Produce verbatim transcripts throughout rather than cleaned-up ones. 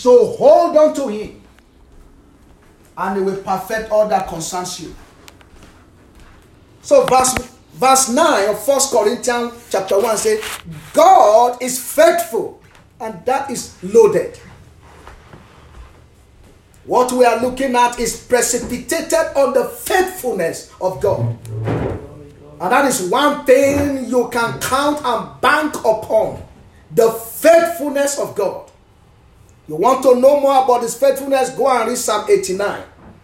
So hold on to him, and he will perfect all that concerns you. So verse, verse nine of First Corinthians chapter one says, God is faithful, and that is loaded. What we are looking at is precipitated on the faithfulness of God. And that is one thing you can count and bank upon. The faithfulness of God. You want to know more about his faithfulness? Go and read Psalm eighty-nine.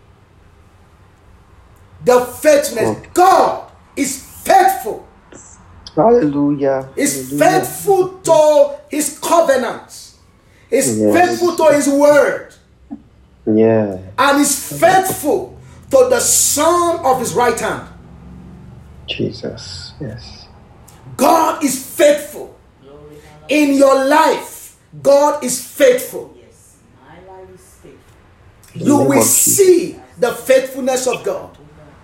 The faithfulness. Oh. God is faithful. Hallelujah. He's Hallelujah. faithful to his covenants. He's yes. faithful to his word. Yeah. And he's faithful to the son of his right hand. Jesus. Yes. God is faithful. In your life, God is faithful. Yes, my life is faithful. You will see the faithfulness of God.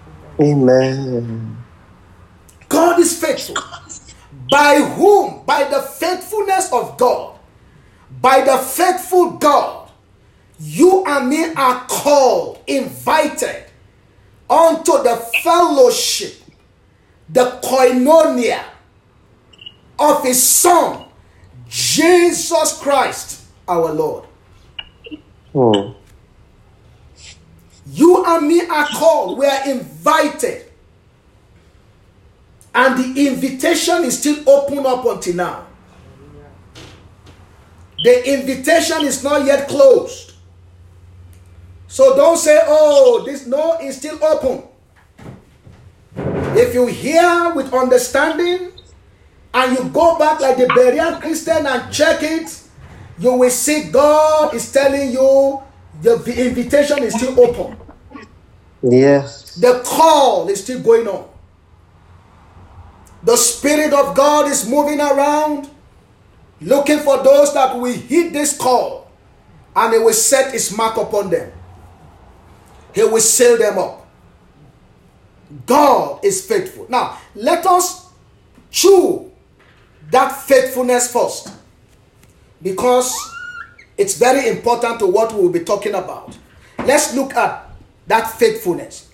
Amen. God is faithful. By whom? By the faithfulness of God. By the faithful God, you and me are called, invited unto the fellowship, the koinonia of his Son, Jesus Christ, our Lord. Oh. You and me are called. We are invited. And the invitation is still open up until now. The invitation is not yet closed. So don't say, oh, this no is still open. If you hear with understanding, and you go back like the Berean Christian and check it, you will see God is telling you the, the invitation is still open. Yes. The call is still going on. The Spirit of God is moving around, looking for those that will heed this call, and he will set his mark upon them. He will seal them up. God is faithful. Now, let us chew that faithfulness first, because it's very important to what we will be talking about. Let's look at that faithfulness.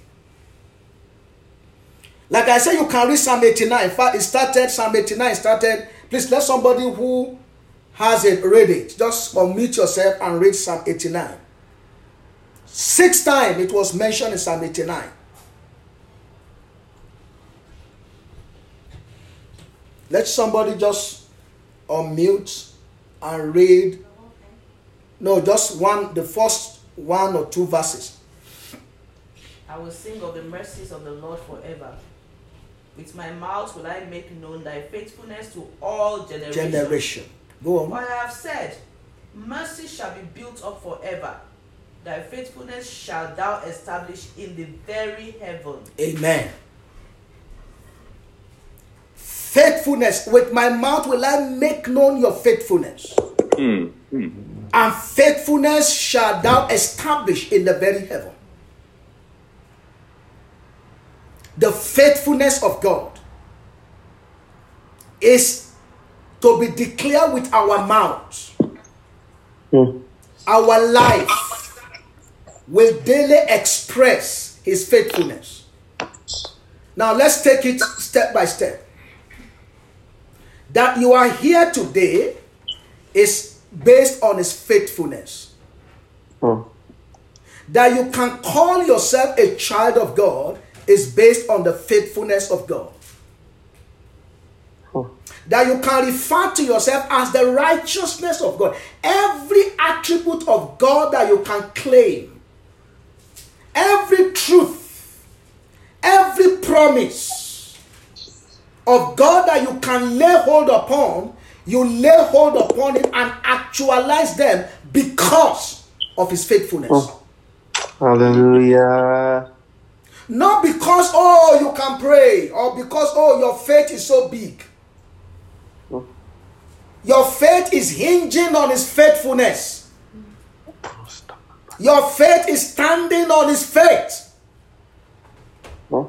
Like I said, you can read Psalm eighty-nine. In fact, it started, Psalm eighty-nine started. Please let somebody who has it read it. Just unmute yourself and read Psalm eighty-nine. Six times it was mentioned in Psalm eighty-nine. Let somebody just unmute and read. No, just one, the first one or two verses. I will sing of the mercies of the Lord forever. With my mouth will I make known thy faithfulness to all generations. Generation. Go on. For I have said, mercy shall be built up forever. Thy faithfulness shalt thou establish in the very heaven. Amen. Faithfulness. With my mouth will I make known your faithfulness. Mm. Mm. And faithfulness shall thou establish in the very heaven. The faithfulness of God is to be declared with our mouths. Mm. Our life will daily express his faithfulness. Now let's take it step by step. That you are here today is based on his faithfulness. Mm. That you can call yourself a child of God is based on the faithfulness of God. Mm. That you can refer to yourself as the righteousness of God. Every attribute of God that you can claim, every truth, every promise of God that you can lay hold upon, you lay hold upon it and actualize them because of his faithfulness. Mm. Hallelujah. Not because, oh, you can pray, or because, oh, your faith is so big. Mm. Your faith is hinging on his faithfulness. Your faith is standing on his faith. Mm.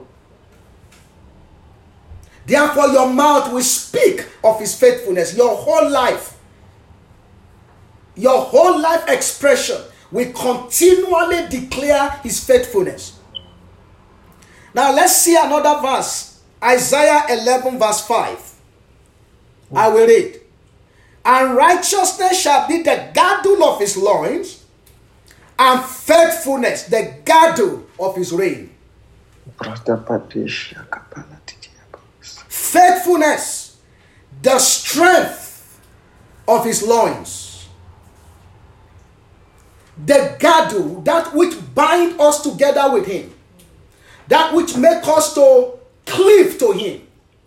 Therefore, your mouth will speak of his faithfulness. Your whole life your whole life expression will continually declare his faithfulness. Now let's see another verse. Isaiah eleven verse five. I will read. And righteousness shall be the girdle of his loins, and faithfulness the girdle of his reign. Faithfulness, the strength of his loins. The girdle, that which bind us together with him. That which make us to cleave to him,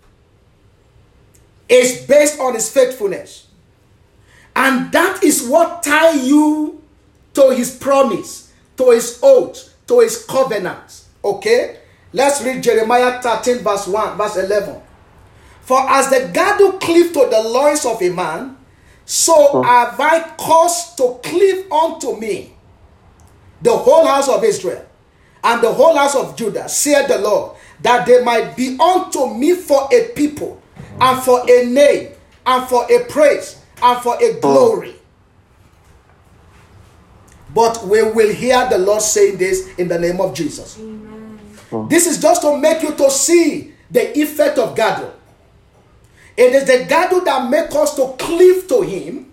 is based on his faithfulness. And that is what tie you to his promise, to his oath, to his covenant. Okay? Let's read Jeremiah thirteen verse one, verse eleven. For as the girdle cleave to the loins of a man, so have I caused to cleave unto me the whole house of Israel and the whole house of Judah, saith the Lord, that they might be unto me for a people, and for a name, and for a praise, and for a glory. But we will hear the Lord saying this in the name of Jesus. Amen. This is just to make you to see the effect of girdle. It is the girdle that makes us to cleave to him.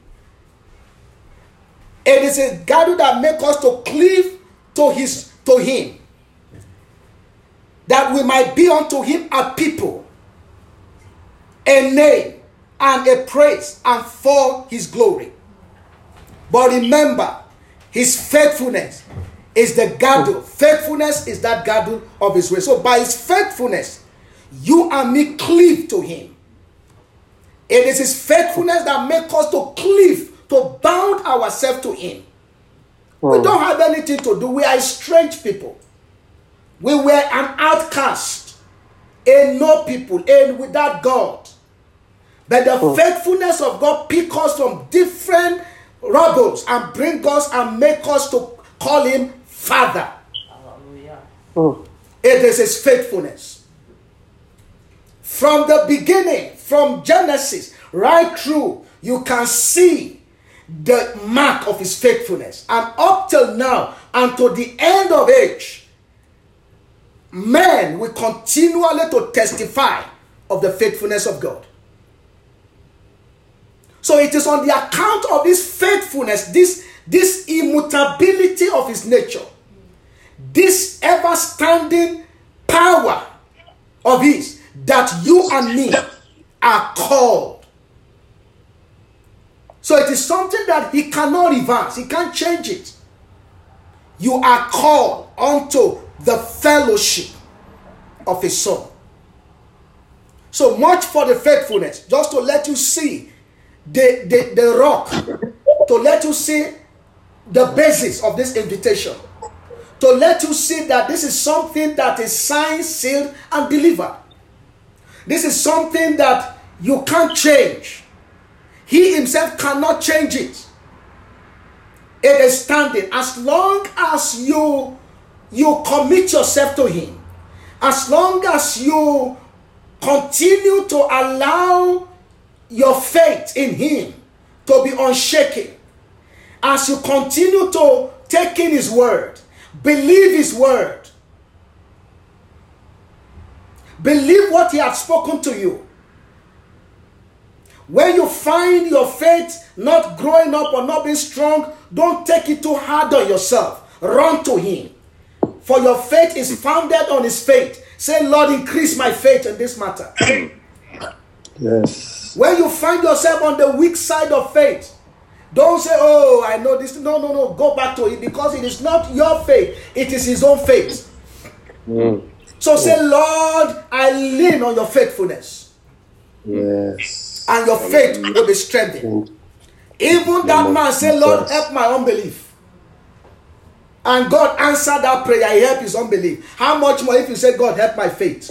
It is a girdle that makes us to cleave to his to him, that we might be unto him a people, a name, and a praise, and for his glory. But remember, his faithfulness is the girdle. Faithfulness is that girdle of his way. So by his faithfulness, you and me cleave to him. It is his faithfulness that makes us to cleave, to bound ourselves to him. We don't have anything to do. We are strange people. We were an outcast, a no people, and without God. But the oh. faithfulness of God pick us from different rebels and bring us and make us to call him Father. Hallelujah. Oh. It is his faithfulness. From the beginning, from Genesis, right through, you can see the mark of his faithfulness. And up till now, and to the end of age, men will continually to testify of the faithfulness of God. So it is on the account of this faithfulness, this, this immutability of his nature, this ever-standing power of his, that you and me are called. So it is something that he cannot reverse. He can't change it. You are called unto the fellowship of his son. So much for the faithfulness. Just to let you see the, the, the rock. To let you see the basis of this invitation. To let you see that this is something that is signed, sealed, and delivered. This is something that you can't change. He himself cannot change it. It is standing. As long as you, you commit yourself to him, as long as you continue to allow your faith in him to be unshaken, as you continue to take in his word, believe his word, believe what he has spoken to you. When you find your faith not growing up or not being strong, don't take it too hard on yourself. Run to him. For your faith is founded on his faith. Say, Lord, increase my faith in this matter. Yes. When you find yourself on the weak side of faith, don't say, oh, I know this. No, no, no. Go back to it, because it is not your faith. It is his own faith. Mm. So say, Lord, I lean on your faithfulness. Yes. And your faith will be strengthened. Even that man said, Lord, help my unbelief. And God answered that prayer. He helped his unbelief. How much more if you say, God, help my faith?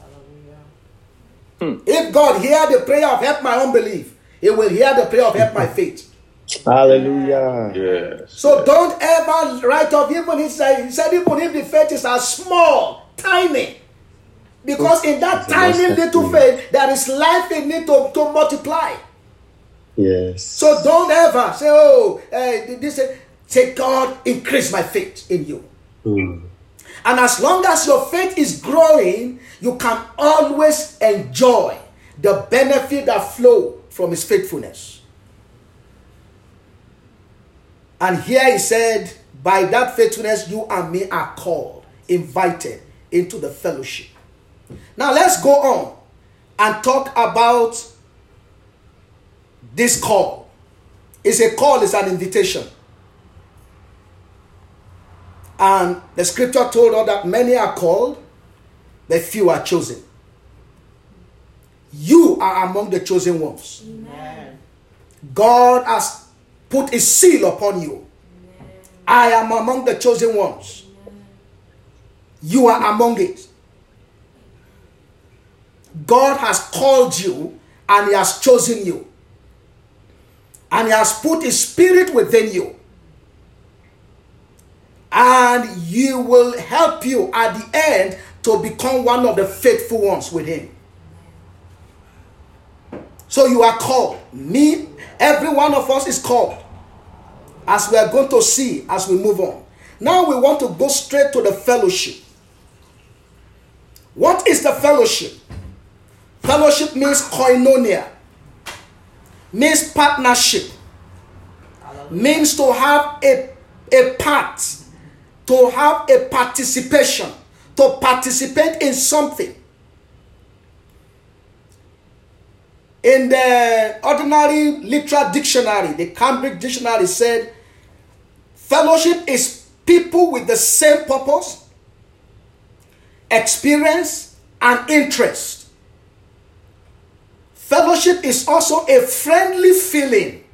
Hmm. If God hear the prayer of help my unbelief, he will hear the prayer of help my faith. Hallelujah. Yes. So yes. don't ever write off. Even he said, he said, even if the faith is as small, tiny. Because in that tiny little faith, there is life in it to, to multiply. Yes. So don't ever say, oh, uh, this, uh, say, God, increase my faith in you. Mm. And as long as your faith is growing, you can always enjoy the benefit that flow from his faithfulness. And here he said, by that faithfulness, you and me are called, invited into the fellowship. Now let's go on and talk about this call. It's a call, it's an invitation. And the scripture told us that many are called, but few are chosen. You are among the chosen ones. Amen. God has put a seal upon you. Amen. I am among the chosen ones. Amen. You are among it. God has called you and he has chosen you. And he has put his spirit within you. And he will help you at the end to become one of the faithful ones with him. So you are called. Me, every one of us is called. As we are going to see as we move on. Now we want to go straight to the fellowship. What is the fellowship? Fellowship means koinonia. Means partnership. Means to have a, a part. To have a participation. To participate in something. In the ordinary literal dictionary, the Cambridge Dictionary said, fellowship is people with the same purpose, experience, and interest. Fellowship is also a friendly feeling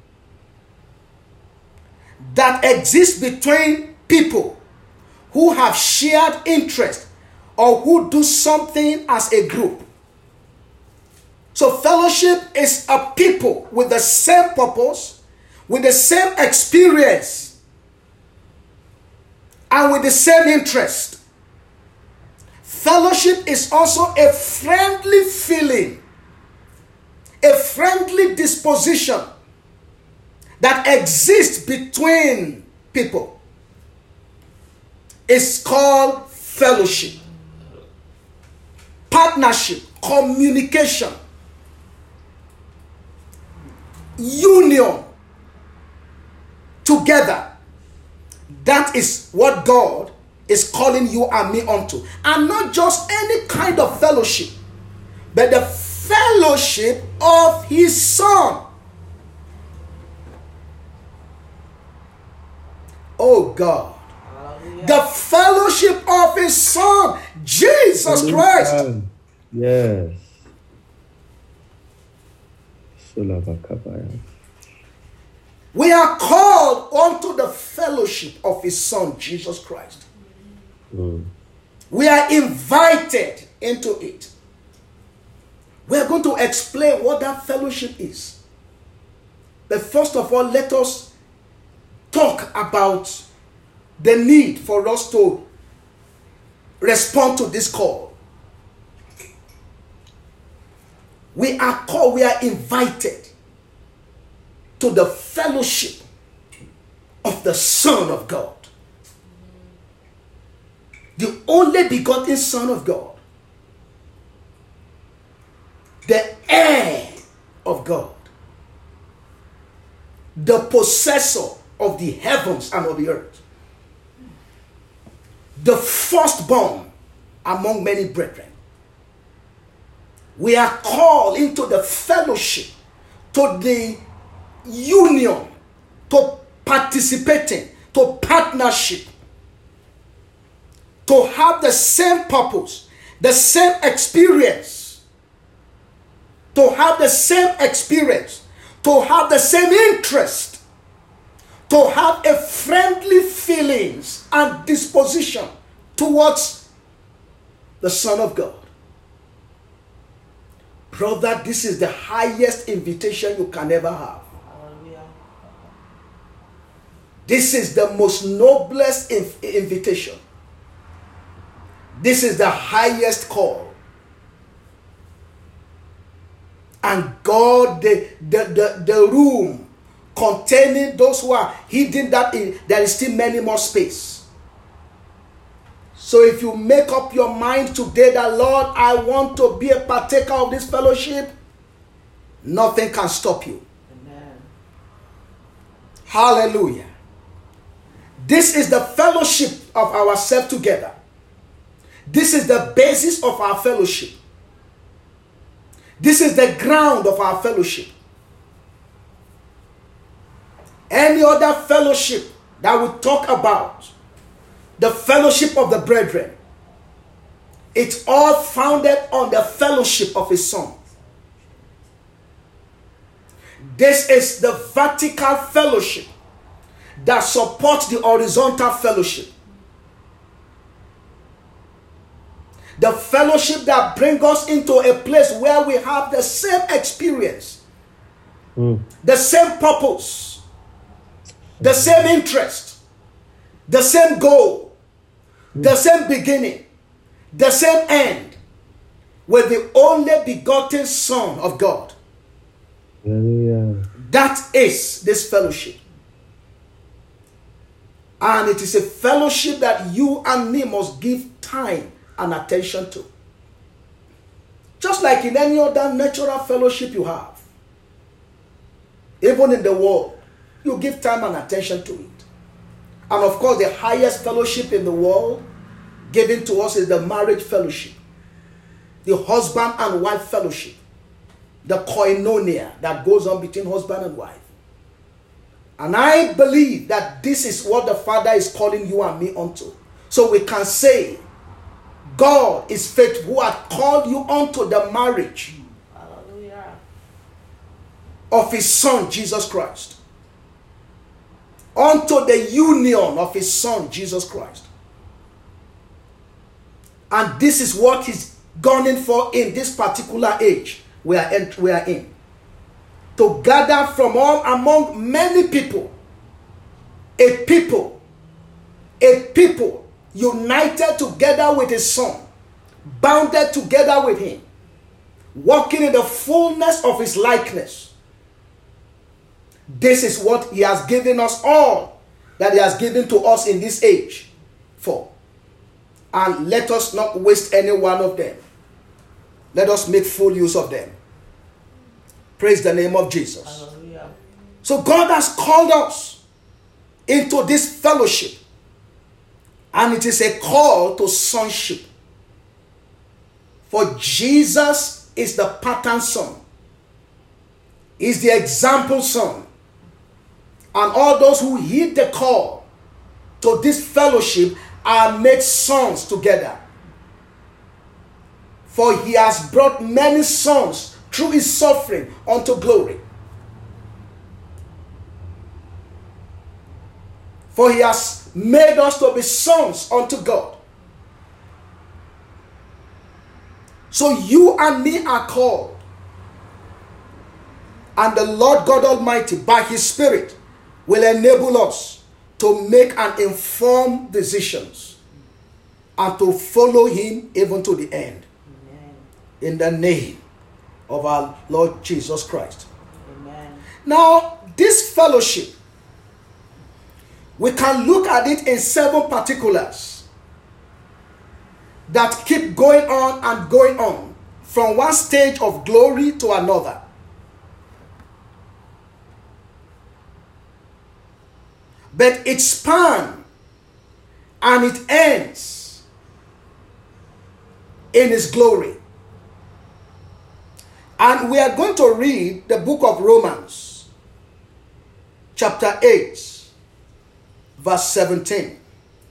that exists between people who have shared interest or who do something as a group. So fellowship is a people with the same purpose, with the same experience, and with the same interest. Fellowship is also a friendly feeling, a friendly disposition that exists between people. It's called fellowship, partnership, communication, union, together. That is what God is calling you and me onto. And not just any kind of fellowship, but the fellowship of his Son. Oh God. Hallelujah. The fellowship of his Son, Jesus Hallelujah. Christ. Yes. We are called unto the fellowship of his Son, Jesus Christ. Mm. We are invited into it. We are going to explain what that fellowship is. But first of all, let us talk about the need for us to respond to this call. We are called, we are invited to the fellowship of the Son of God. The only begotten Son of God. The heir of God. The possessor of the heavens and of the earth. The firstborn among many brethren. We are called into the fellowship, to the union, to participating, to partnership, to have the same purpose, the same experience, to have the same experience, to have the same interest, to have a friendly feelings and disposition towards the Son of God. Brother, this is the highest invitation you can ever have. Hallelujah. This is the most noblest inv- invitation. This is the highest call. And God, the, the, the, the room containing those who are hidden, that in, there is still many more space. So if you make up your mind today that, Lord, I want to be a partaker of this fellowship, nothing can stop you. Amen. Hallelujah. This is the fellowship of ourselves together. This is the basis of our fellowship. This is the ground of our fellowship. Any other fellowship that we talk about, the fellowship of the brethren, it's all founded on the fellowship of his Son. This is the vertical fellowship that supports the horizontal fellowship. The fellowship that brings us into a place where we have the same experience, mm. the same purpose, the same interest, the same goal, mm. the same beginning, the same end, with the only begotten Son of God. Hallelujah. That is this fellowship. And it is a fellowship that you and me must give time and attention to. Just like in any other natural fellowship you have. Even in the world, you give time and attention to it. And of course, the highest fellowship in the world given to us is the marriage fellowship. The husband and wife fellowship. The koinonia that goes on between husband and wife. And I believe that this is what the Father is calling you and me onto. So we can say, God is faithful, who had called you onto the marriage Hallelujah. of his Son, Jesus Christ. Onto the union of his Son, Jesus Christ. And this is what he's gunning for in this particular age we are in. We are in. To gather from all among many people, a people, a people united together with his Son, bounded together with him, walking in the fullness of his likeness. This is what he has given us all, that he has given to us in this age for. And let us not waste any one of them. Let us make full use of them. Praise the name of Jesus. Hallelujah. So God has called us into this fellowship. And it is a call to sonship. For Jesus is the pattern son. Is the example son. And all those who heed the call to this fellowship are made sons together. For he has brought many sons through his suffering unto glory. For he has made us to be sons unto God. So you and me are called. And the Lord God Almighty, by his Spirit, will enable us to make an informed decisions and to follow him even to the end. Amen. In the name of our Lord Jesus Christ. Amen. Now, this fellowship, we can look at it in seven particulars that keep going on and going on from one stage of glory to another. But it spans and it ends in his glory. And we are going to read the book of Romans, chapter eight, verse seventeen.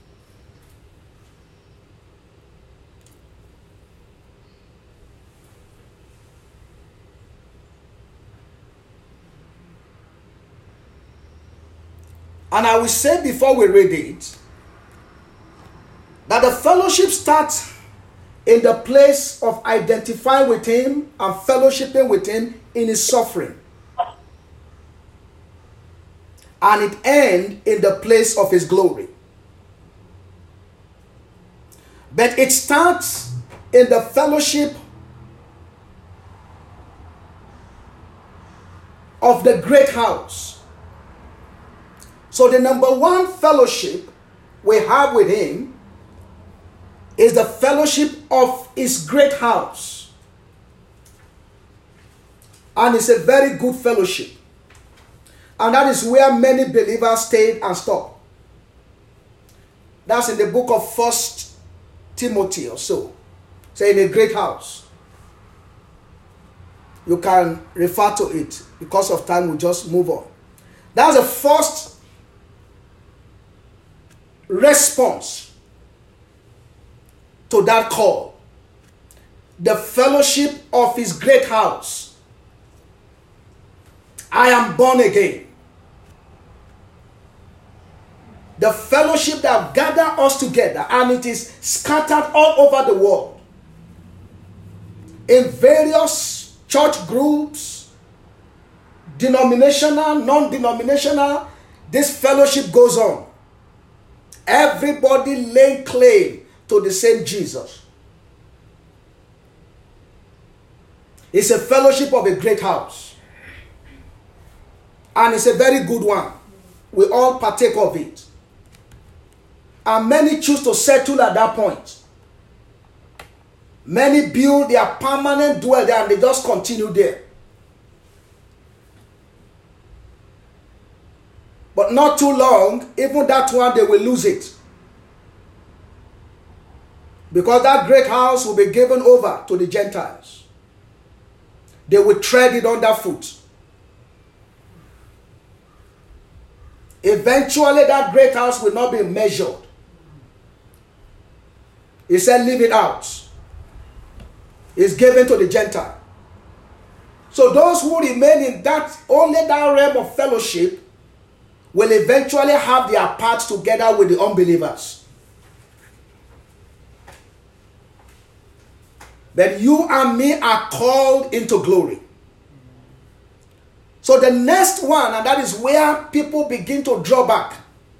And I will say before we read it, that the fellowship starts in the place of identifying with him and fellowshipping with him in his suffering. And it ends in the place of his glory. But it starts in the fellowship of the great house. So the number one fellowship we have with him is the fellowship of his great house. And it's a very good fellowship. And that is where many believers stayed and stopped. That's in the book of First Timothy or so. Say in a great house. You can refer to it. Because of time, we'll just move on. That's the first response to that call. The fellowship of his great house. I am born again. The fellowship that gathered us together, and it is scattered all over the world. In various church groups, denominational, non-denominational, this fellowship goes on. Everybody laying claim to the same Jesus. It's a fellowship of a great house. And it's a very good one. We all partake of it. And many choose to settle at that point. Many build their permanent dwell there and they just continue there. But not too long, even that one, they will lose it. Because that great house will be given over to the Gentiles. They will tread it underfoot. Eventually, that great house will not be measured. He said, leave it out. It's given to the Gentile. So those who remain in that, only that realm of fellowship, will eventually have their part together with the unbelievers. But you and me are called into glory. So the next one, and that is where people begin to draw back,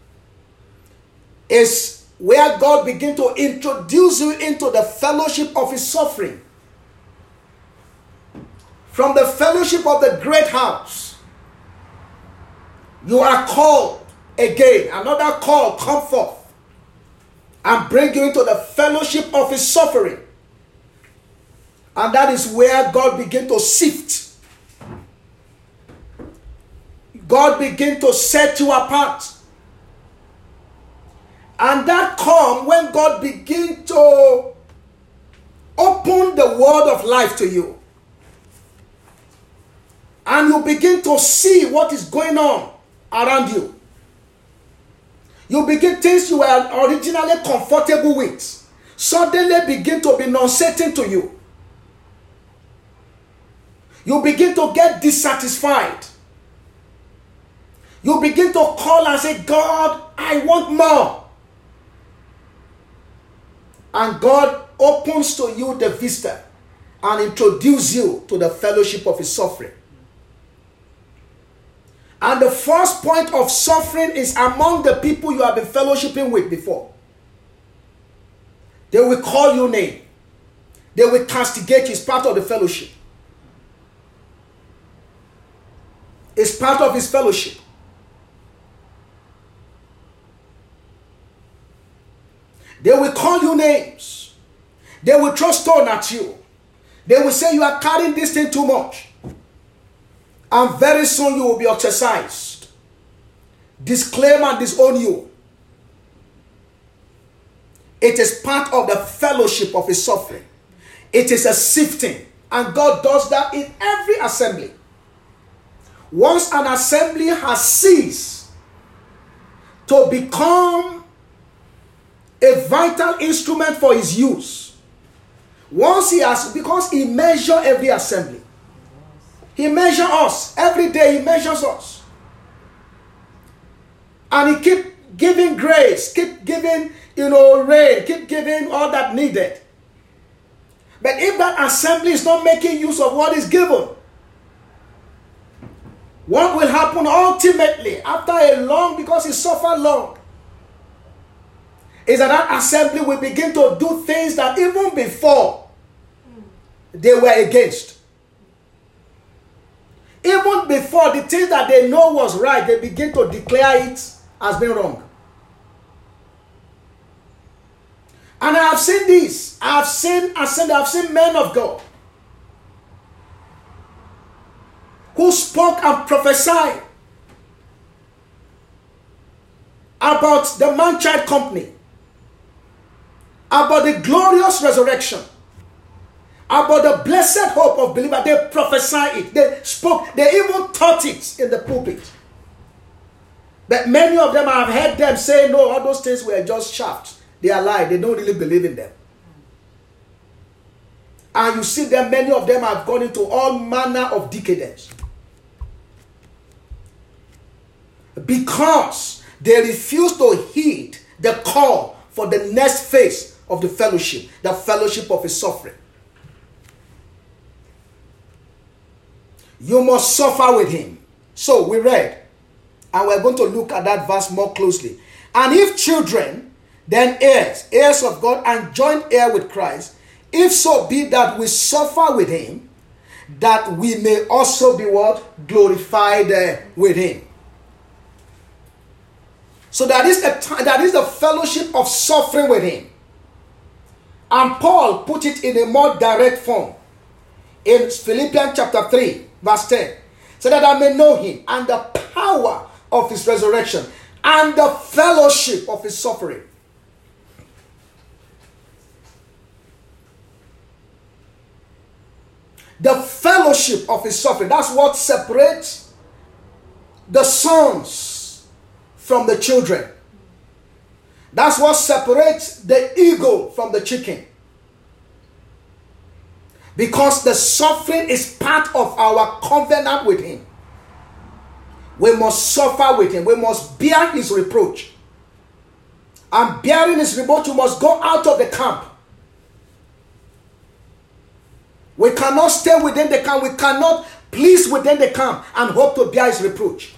is where God begins to introduce you into the fellowship of his suffering. From the fellowship of the great house, you are called again. Another call come forth and bring you into the fellowship of his suffering. And that is where God begins to sift. God begins to set you apart. And that comes when God begins to open the word of life to you. And you begin to see what is going on around you. You begin things you were originally comfortable with. Suddenly begin to be uncertain to you. You begin to get dissatisfied. You begin to call and say, God, I want more. And God opens to you the vista and introduces you to the fellowship of his suffering. And the first point of suffering is among the people you have been fellowshipping with before. They will call you name. They will castigate you. It's part of the fellowship. It's part of his fellowship. They will call you names. They will throw stone at you. They will say you are carrying this thing too much. And very soon you will be exercised. Disclaim and disown you. It is part of the fellowship of his suffering. It is a sifting. And God does that in every assembly. Once an assembly has ceased to become a vital instrument for his use, once he has, because he measures every assembly. He measures us. Every day he measures us. And he keep giving grace, keep giving, you know, rain, keep giving all that needed. But if that assembly is not making use of what is given, what will happen ultimately after a long, because he suffered long, is that that assembly will begin to do things that even before they were against. even before the thing that they know was right, they begin to declare it as being wrong. And I have seen this. I have seen, I seen, I have seen men of God who spoke and prophesied about the man-child company, about the glorious resurrection, about the blessed hope of believers. They prophesied it. They spoke. They even taught it in the pulpit. But many of them, I have heard them say, no, all those things were just shafts. They are lies. They don't really believe in them. And you see them, many of them have gone into all manner of decadence. Because they refuse to heed the call for the next phase of the fellowship, the fellowship of his suffering. You must suffer with him. So we read, and we're going to look at that verse more closely. And if children, then heirs, heirs of God, and joint heir with Christ, if so be that we suffer with him, that we may also be what? Glorified uh, with him. So that is the that is the fellowship of suffering with him. And Paul put it in a more direct form in Philippians chapter three, verse ten. So that I may know him and the power of his resurrection and the fellowship of his suffering. The fellowship of his suffering. That's what separates the sons from the children. That's what separates the eagle from the chicken. Because the suffering is part of our covenant with him. We must suffer with him. We must bear his reproach. And bearing his reproach, you must go out of the camp. We cannot stay within the camp. We cannot please within the camp and hope to bear his reproach.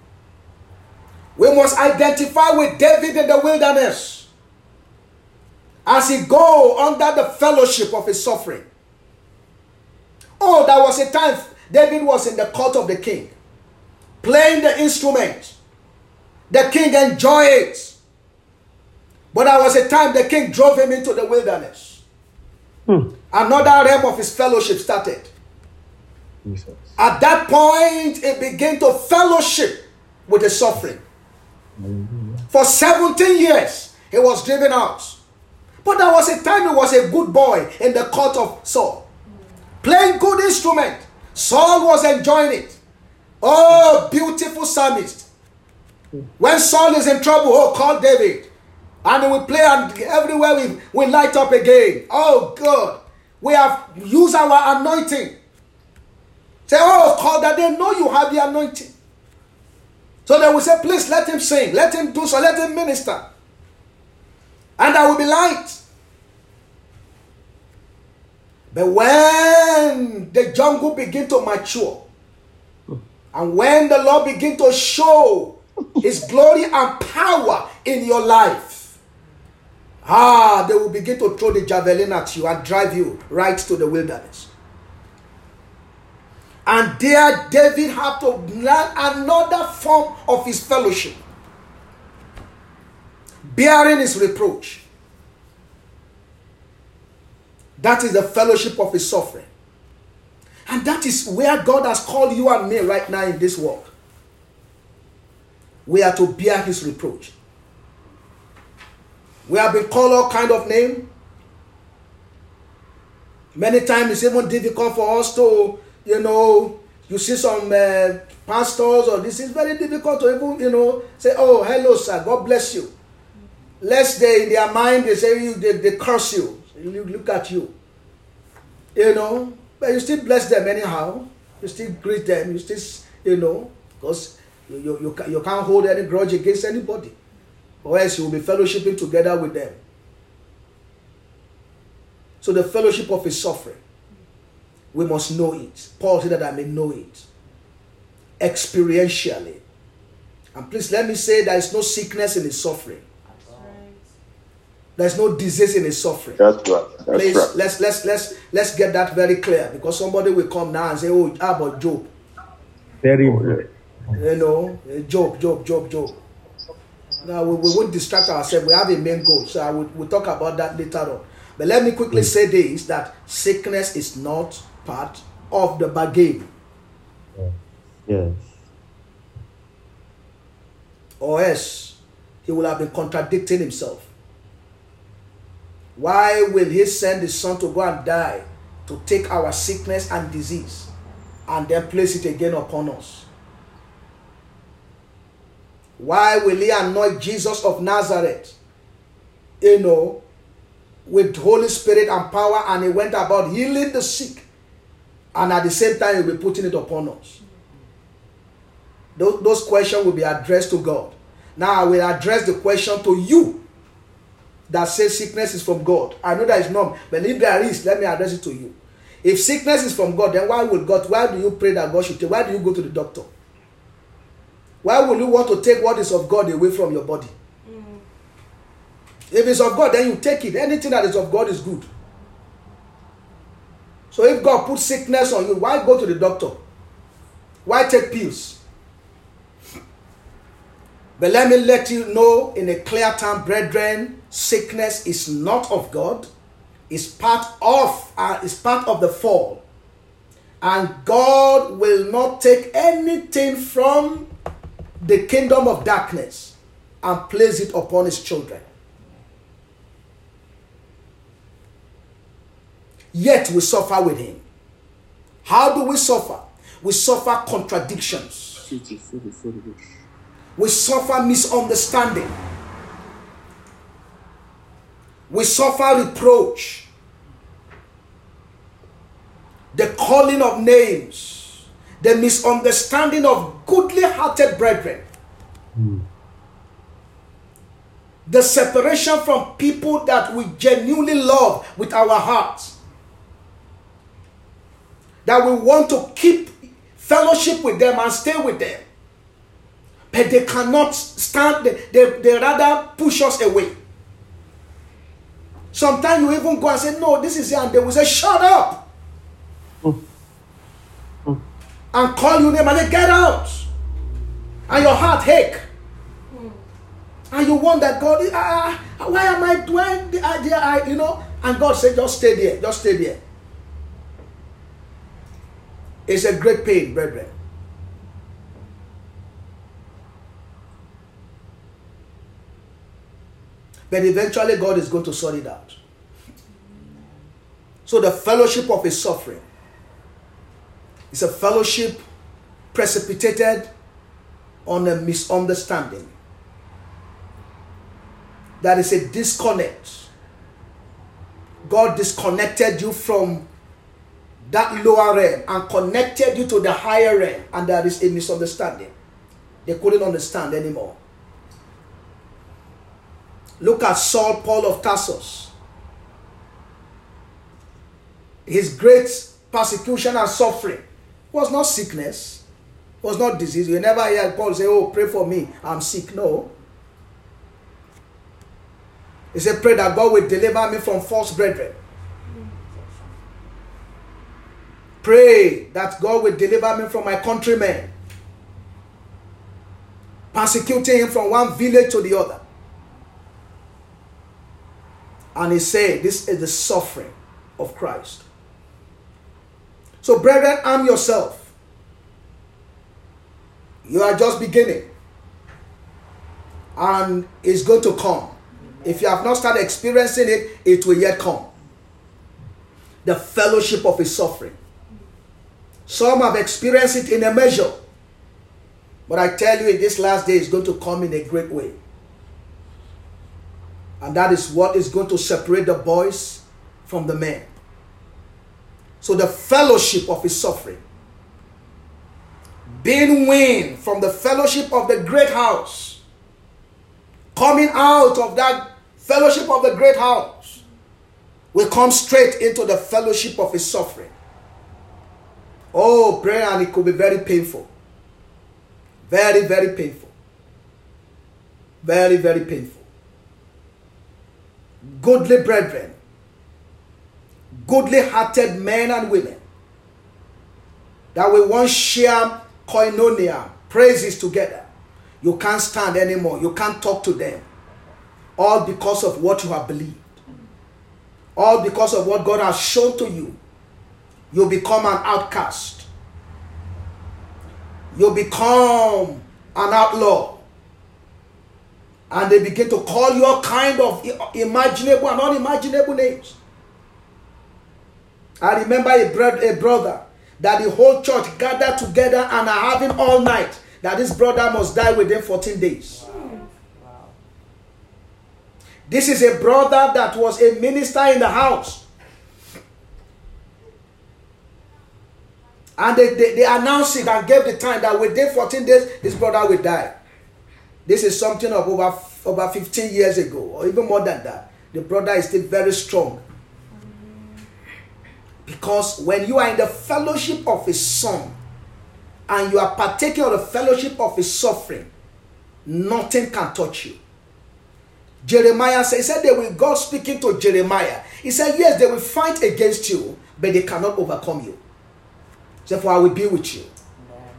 We must identify with David in the wilderness as he go under the fellowship of his suffering. Oh, there was a time David was in the court of the king, playing the instrument. The king enjoyed it. But there was a time the king drove him into the wilderness. Hmm. Another realm of his fellowship started. Jesus. At that point, he began to fellowship with the suffering. Mm-hmm. For seventeen years, he was driven out. But there was a time he was a good boy in the court of Saul, playing good instrument. Saul was enjoying it. Oh, beautiful psalmist. When Saul is in trouble, oh, call David. And we play, and everywhere we, we light up again. Oh, God. We have used our anointing. Say, oh, call that. They know you have the anointing. So they will say, please let him sing. Let him do so. Let him minister. And there will be light. But when the jungle begin to mature, and when the Lord begin to show his glory and power in your life, ah, they will begin to throw the javelin at you and drive you right to the wilderness. And there David had to learn another form of his fellowship, bearing his reproach. That is the fellowship of his suffering. And that is where God has called you and me right now in this world. We are to bear his reproach. We have been called all kind of name. Many times it's even difficult for us to, you know, you see some uh, pastors or this is very difficult to even, you know, say, oh, hello, sir, God bless you. Lest they, in their mind, they say, you, they, they curse you. You look at you. You know, but you still bless them anyhow. You still greet them. You still, you know, because you, you, you, you can't hold any grudge against anybody. Or else you will be fellowshipping together with them. So the fellowship of his suffering, we must know it. Paul said that I may know it experientially. And please let me say there is no sickness in his suffering. There's no disease in his suffering. That's right. That's Please, right. let's let's let's let's get that very clear, because somebody will come now and say, "Oh, how about Job?" Terrible. You know, Job, Job, Job, Job. Now we, we won't distract ourselves. We have a main goal, so I will we'll talk about that later on. But let me quickly say this: that sickness is not part of the bargain. Yes. Or else he will have been contradicting himself. Why will he send his son to go and die, to take our sickness and disease, and then place it again upon us? Why will he anoint Jesus of Nazareth, you know, with Holy Spirit and power, and he went about healing the sick, and at the same time he'll be putting it upon us? Those, those questions will be addressed to God. Now I will address the question to you that says sickness is from God. I know there is none, but if there is, let me address it to you. If sickness is from God, then why will God, why do you pray that God should take? Why do you go to the doctor? Why will you want to take what is of God away from your body? Mm. If it's of God, then you take it. Anything that is of God is good. So if God puts sickness on you, why go to the doctor? Why take pills? But let me let you know in a clear term, brethren, sickness is not of God. It's part of, uh, it's part of the fall. And God will not take anything from the kingdom of darkness and place it upon his children. Yet we suffer with him. How do we suffer? We suffer contradictions. We suffer misunderstanding. We suffer reproach. The calling of names. The misunderstanding of goodly-hearted brethren. Mm. The separation from people that we genuinely love with our hearts. That we want to keep fellowship with them and stay with them. But they cannot stand, they, they, they rather push us away. Sometimes you even go and say, no, this is it, and they will say, shut up. Mm. Mm. And call you name and they get out. And your heart ache. Mm. And you wonder, God, uh, why am I doing the idea, I, you know? And God said, just stay there, just stay there. It's a great pain, brethren. But eventually God is going to sort it out. So the fellowship of his suffering is a fellowship precipitated on a misunderstanding. That is a disconnect. God disconnected you from that lower realm and connected you to the higher realm, and there is a misunderstanding. They couldn't understand anymore. Look at Saul, Paul of Tarsus. His great persecution and suffering was not sickness, was not disease. You never hear Paul say, oh, pray for me, I'm sick. No. He said, pray that God will deliver me from false brethren. Pray that God will deliver me from my countrymen, persecuting him from one village to the other. And he said, this is the suffering of Christ. So, brethren, arm yourself. You are just beginning. And it's going to come. If you have not started experiencing it, it will yet come. The fellowship of his suffering. Some have experienced it in a measure. But I tell you, in this last day, it's going to come in a great way. And that is what is going to separate the boys from the men. So the fellowship of his suffering. Being weaned from the fellowship of the great house. Coming out of that fellowship of the great house. Will come straight into the fellowship of his suffering. Oh, prayer, and it could be very painful. Very, very painful. Very, very painful. Goodly brethren, goodly hearted men and women that we once share koinonia, praises together. You can't stand anymore. You can't talk to them. All because of what you have believed. All because of what God has shown to you. You become an outcast. You become an outlaw. And they begin to call you all kind of imaginable and unimaginable names. I remember a, bro- a brother that the whole church gathered together and are having all night that this brother must die within fourteen days. Wow. Wow. This is a brother that was a minister in the house. And they, they, they announced it and gave the time that within fourteen days, this brother will die. This is something of over, over fifteen years ago, or even more than that. The brother is still very strong. Because when you are in the fellowship of his son, and you are partaking of the fellowship of his suffering, nothing can touch you. Jeremiah said, he said they will, God speaking to Jeremiah, he said, yes, they will fight against you, but they cannot overcome you. Therefore, I will be with you. Amen.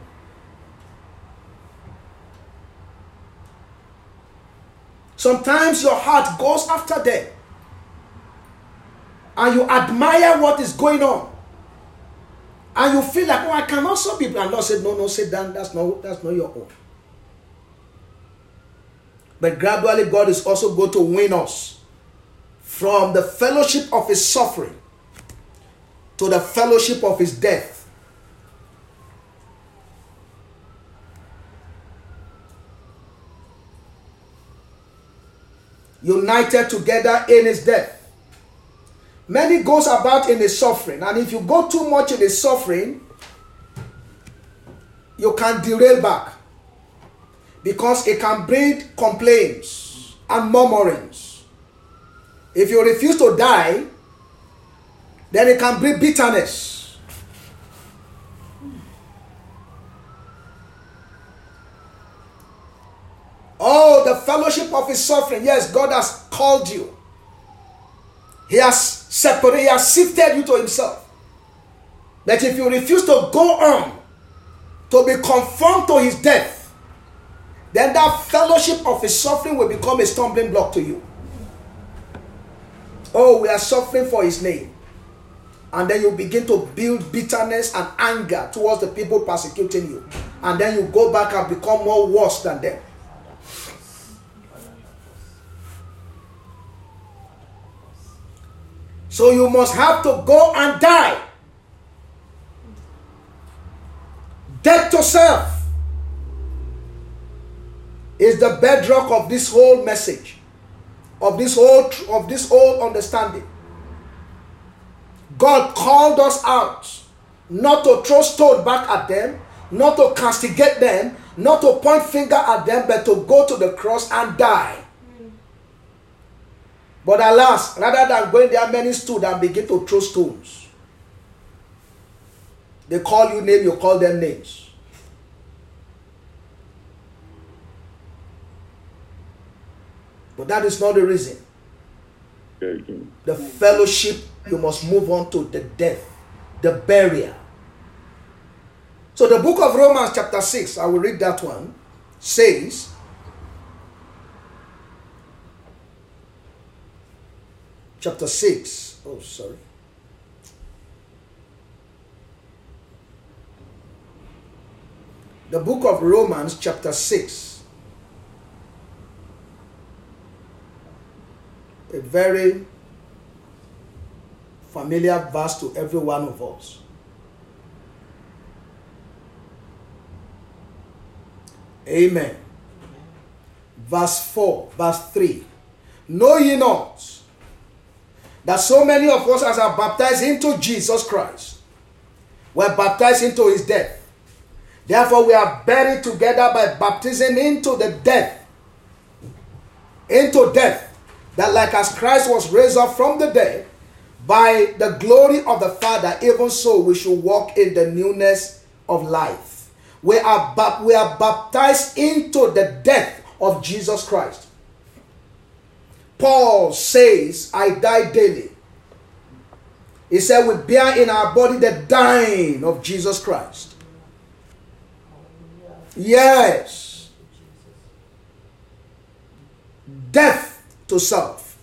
Sometimes your heart goes after them. And you admire what is going on. And you feel like, oh, I can also be. And Lord said, no, no, sit down. That's not, that's not your own. But gradually, God is also going to win us from the fellowship of his suffering to the fellowship of his death. United together in his death. Many goes about in his suffering, and if you go too much in his suffering, you can derail back, because it can breed complaints and murmurings. If you refuse to die, then it can breed bitterness. Oh, the fellowship of his suffering. Yes, God has called you. He has separated, he has sifted you to himself. That if you refuse to go on, to be conformed to his death, then that fellowship of his suffering will become a stumbling block to you. Oh, we are suffering for his name. And then you begin to build bitterness and anger towards the people persecuting you. And then you go back and become more worse than them. So you must have to go and die. Death to self is the bedrock of this whole message, of this whole of this whole understanding. God called us out not to throw stone back at them, not to castigate them, not to point finger at them, but to go to the cross and die. But alas, rather than going there, many stood and begin to throw stones. They call you names, you call them names. But that is not the reason. The fellowship, you must move on to the death, the burial. So the book of Romans chapter six, I will read that one, says, chapter six, oh sorry. The book of Romans chapter six, a very familiar verse to every one of us. Amen. Verse four, verse three. Know ye not that so many of us as are baptized into Jesus Christ were baptized into his death? Therefore we are buried together by baptism into the death. Into death. That like as Christ was raised up from the dead by the glory of the Father, even so we should walk in the newness of life. We are, bap- we are baptized into the death of Jesus Christ. Paul says, I die daily. He said, we bear in our body the dying of Jesus Christ. Yes. Death to self.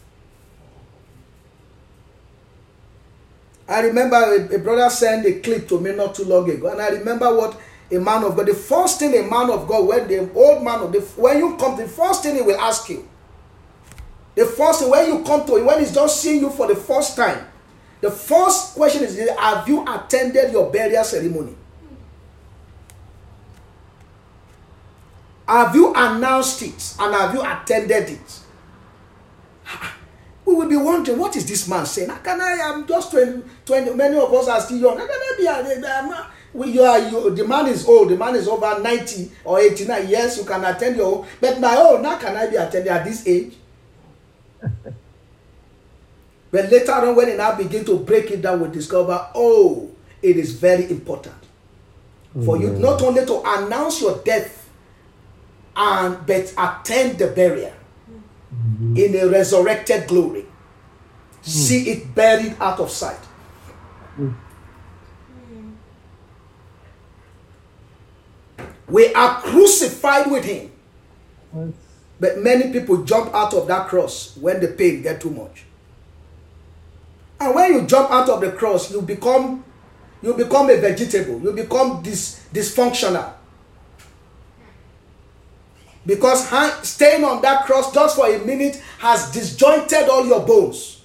I remember a, a brother sent a clip to me not too long ago, and I remember what a man of God, the first thing a man of God, when the old man of the, when you come, the first thing he will ask you, the first thing when you come to him, when he's just seeing you for the first time, the first question is, have you attended your burial ceremony? Have you announced it and have you attended it? We will be wondering, what is this man saying? How can I? I'm just twenty, twenty. Many of us are still young. How can I be? I'm not, we, you are, you, the man is old. The man is over ninety or eighty-nine. Yes, you can attend your own. But my own, how can I be attending at this age? But later on, when they now begin to break it down, we discover, oh, it is very important for mm-hmm. you not only to announce your death, and but attend the burial mm-hmm. in a resurrected glory. Mm-hmm. See it buried out of sight. Mm-hmm. We are crucified with him. Mm-hmm. But many people jump out of that cross when the pain gets too much. And when you jump out of the cross, you become you become a vegetable. You become dis, dysfunctional. Because staying on that cross just for a minute has disjointed all your bones.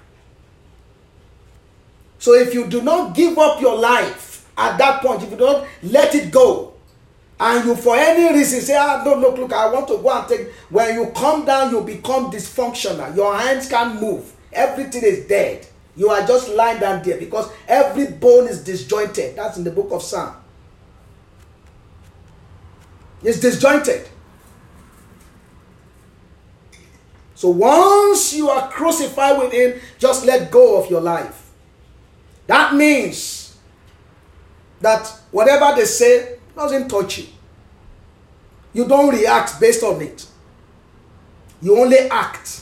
So if you do not give up your life at that point, if you don't let it go, and you for any reason say, ah, no, look, look, I want to go and take, when you come down, you become dysfunctional. Your hands can't move. Everything is dead. You are just lying down there because every bone is disjointed. That's in the book of Psalm. It's disjointed. So once you are crucified with him, just let go of your life. That means that whatever they say doesn't touch you. You don't react based on it. You only act.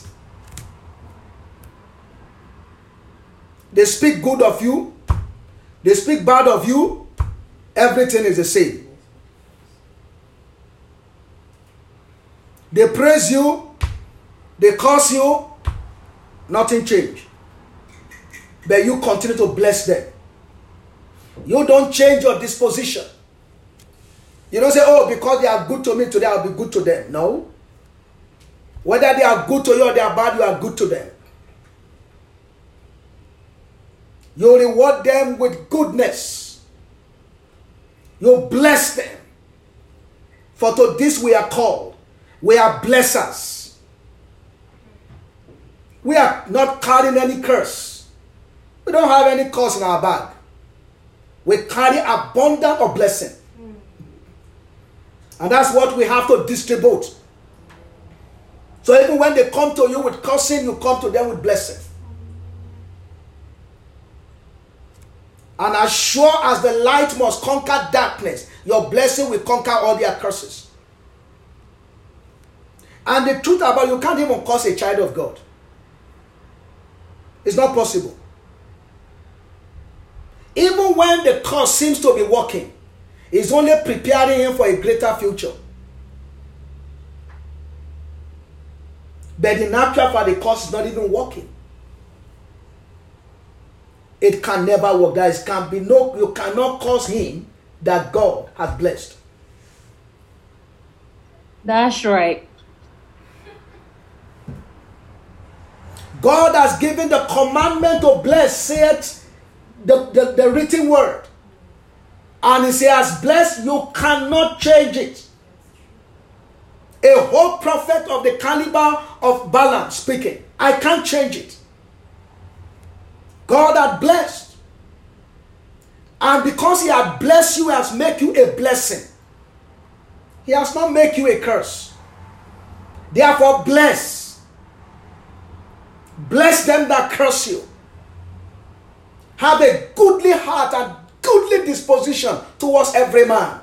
They speak good of you. They speak bad of you. Everything is the same. They praise you. They curse you. Nothing changed. But you continue to bless them. You don't change your disposition. You don't say, oh, because they are good to me today, I'll be good to them. No. Whether they are good to you or they are bad, you are good to them. You reward them with goodness. You bless them. For to this we are called. We are blessers. We are not carrying any curse. We don't have any curse in our bag. We carry abundance of blessing. And that's what we have to distribute. So even when they come to you with cursing, you come to them with blessing. And as sure as the light must conquer darkness, your blessing will conquer all their curses. And the truth about you can't even curse a child of God. It's not possible. Even when the curse seems to be working, it's only preparing him for a greater future. But in actual fact, the curse is not even working. It can never work. There is, can be no, you cannot curse him that God has blessed. That's right. God has given the commandment to bless, saith the, the, the written word. And he says, blessed, you cannot change it. A whole prophet of the caliber of Balaam speaking. I can't change it. God had blessed. And because he had blessed you, he has made you a blessing. He has not made you a curse. Therefore, bless. Bless them that curse you. Have a goodly heart and goodly disposition towards every man.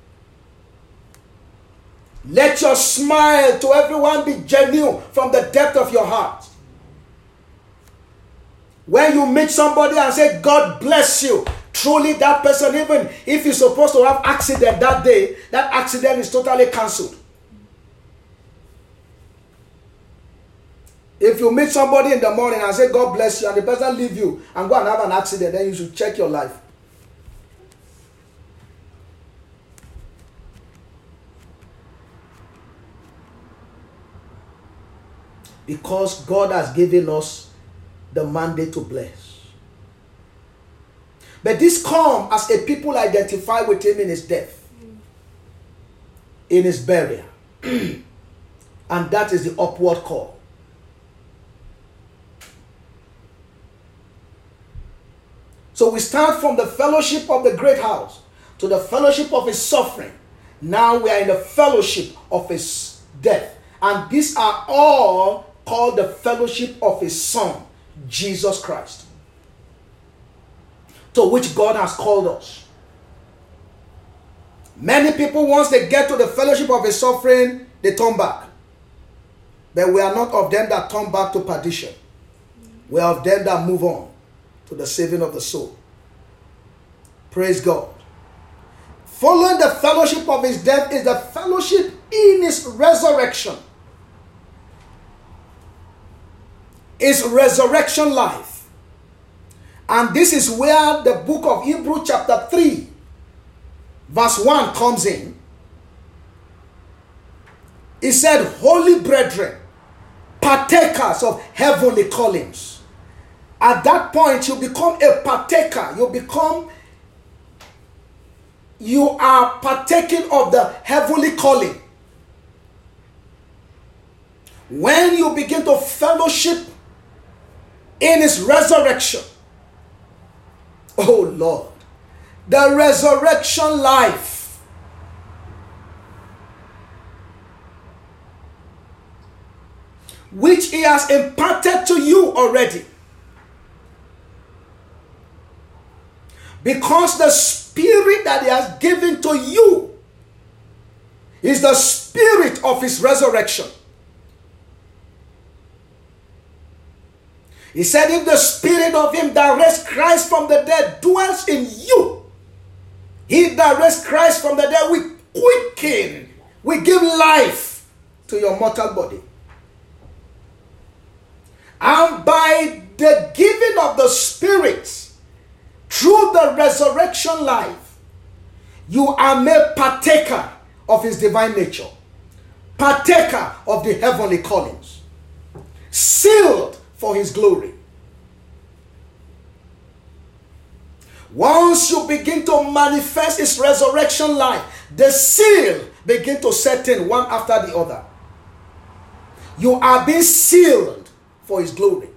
Let your smile to everyone be genuine from the depth of your heart. When you meet somebody and say, God bless you, truly that person, even if he's supposed to have accident that day, that accident is totally cancelled. If you meet somebody in the morning and say, God bless you, and the person leave you and go and have an accident, then you should check your life. Because God has given us the mandate to bless. But this comes as a people identify with him in his death, in his burial. And that is the upward call. So we start from the fellowship of the great house to the fellowship of his suffering. Now we are in the fellowship of his death. And these are all called the fellowship of his Son, Jesus Christ, to which God has called us. Many people, once they get to the fellowship of his suffering, they turn back. But we are not of them that turn back to perdition. We are of them that move on to the saving of the soul. Praise God. Following the fellowship of his death is the fellowship in his resurrection. His resurrection life. And this is where the book of Hebrews chapter three verse one comes in. He said, holy brethren, partakers of heavenly callings. At that point, you become a partaker. You become, you are partaking of the heavenly calling. When you begin to fellowship in his resurrection, oh Lord, the resurrection life, which he has imparted to you already. Because the spirit that he has given to you is the spirit of his resurrection. He said, if the spirit of him that raised Christ from the dead dwells in you, he that raised Christ from the dead will quicken, will give life to your mortal body. And by the giving of the spirit, through the resurrection life, you are made partaker of his divine nature, partaker of the heavenly callings, sealed for his glory. Once you begin to manifest his resurrection life, the seal begin to set in one after the other. You are being sealed for his glory.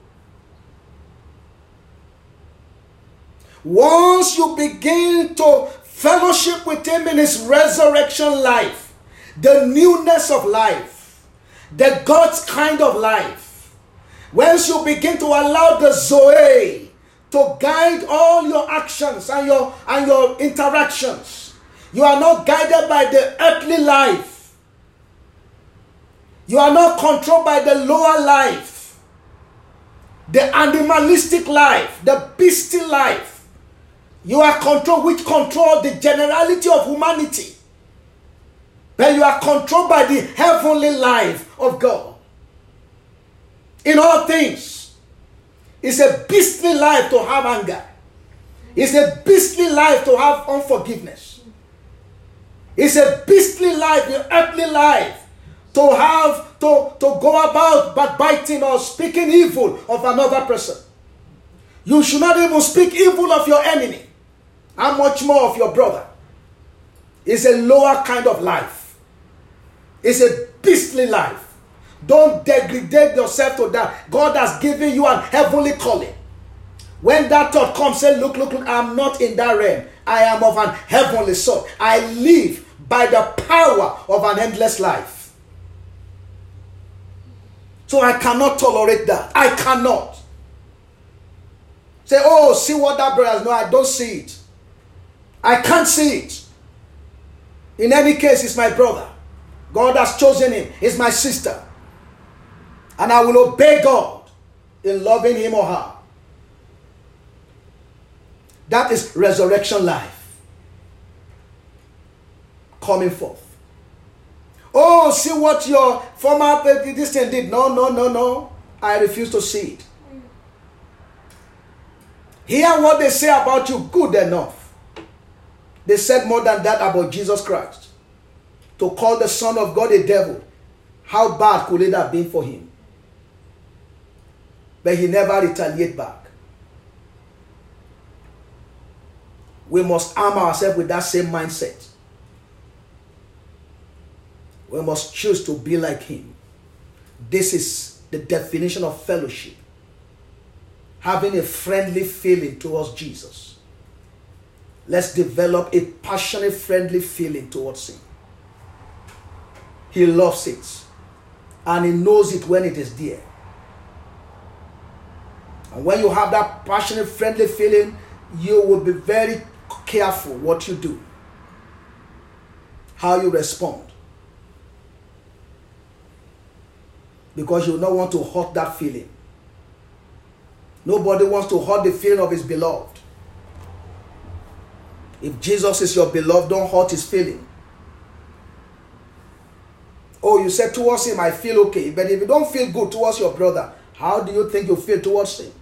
Once you begin to fellowship with him in his resurrection life, the newness of life, the God's kind of life, once you begin to allow the Zoe to guide all your actions and your, and your interactions, you are not guided by the earthly life. You are not controlled by the lower life, the animalistic life, the beastly life. You are controlled, which control the generality of humanity. But you are controlled by the heavenly life of God. In all things, it's a beastly life to have anger. It's a beastly life to have unforgiveness. It's a beastly life, the earthly life, to have to, to go about backbiting or speaking evil of another person. You should not even speak evil of your enemy. How much more of your brother? It's a lower kind of life. It's a beastly life. Don't degrade yourself to that. God has given you an heavenly calling. When that thought comes, say, look, look, look, I'm not in that realm. I am of an heavenly sort. I live by the power of an endless life. So I cannot tolerate that. I cannot. Say, oh, see what that brother has. No, I don't see it. I can't see it. In any case, it's my brother. God has chosen him. It's my sister. And I will obey God in loving him or her. That is resurrection life coming forth. Oh, see what your former this thing did. No, no, no, no. I refuse to see it. Hear what they say about you, good enough. They said more than that about Jesus Christ. To call the Son of God a devil, how bad could it have been for him? But he never retaliated back. We must arm ourselves with that same mindset. We must choose to be like him. This is the definition of fellowship. Having a friendly feeling towards Jesus. Let's develop a passionate, friendly feeling towards him. He loves it. And he knows it when it is there. And when you have that passionate, friendly feeling, you will be very careful what you do. How you respond. Because you don't want to hurt that feeling. Nobody wants to hurt the feeling of his beloved. If Jesus is your beloved, don't hurt his feeling. Oh, you said towards him, I feel okay. But if you don't feel good towards your brother, how do you think you feel towards him?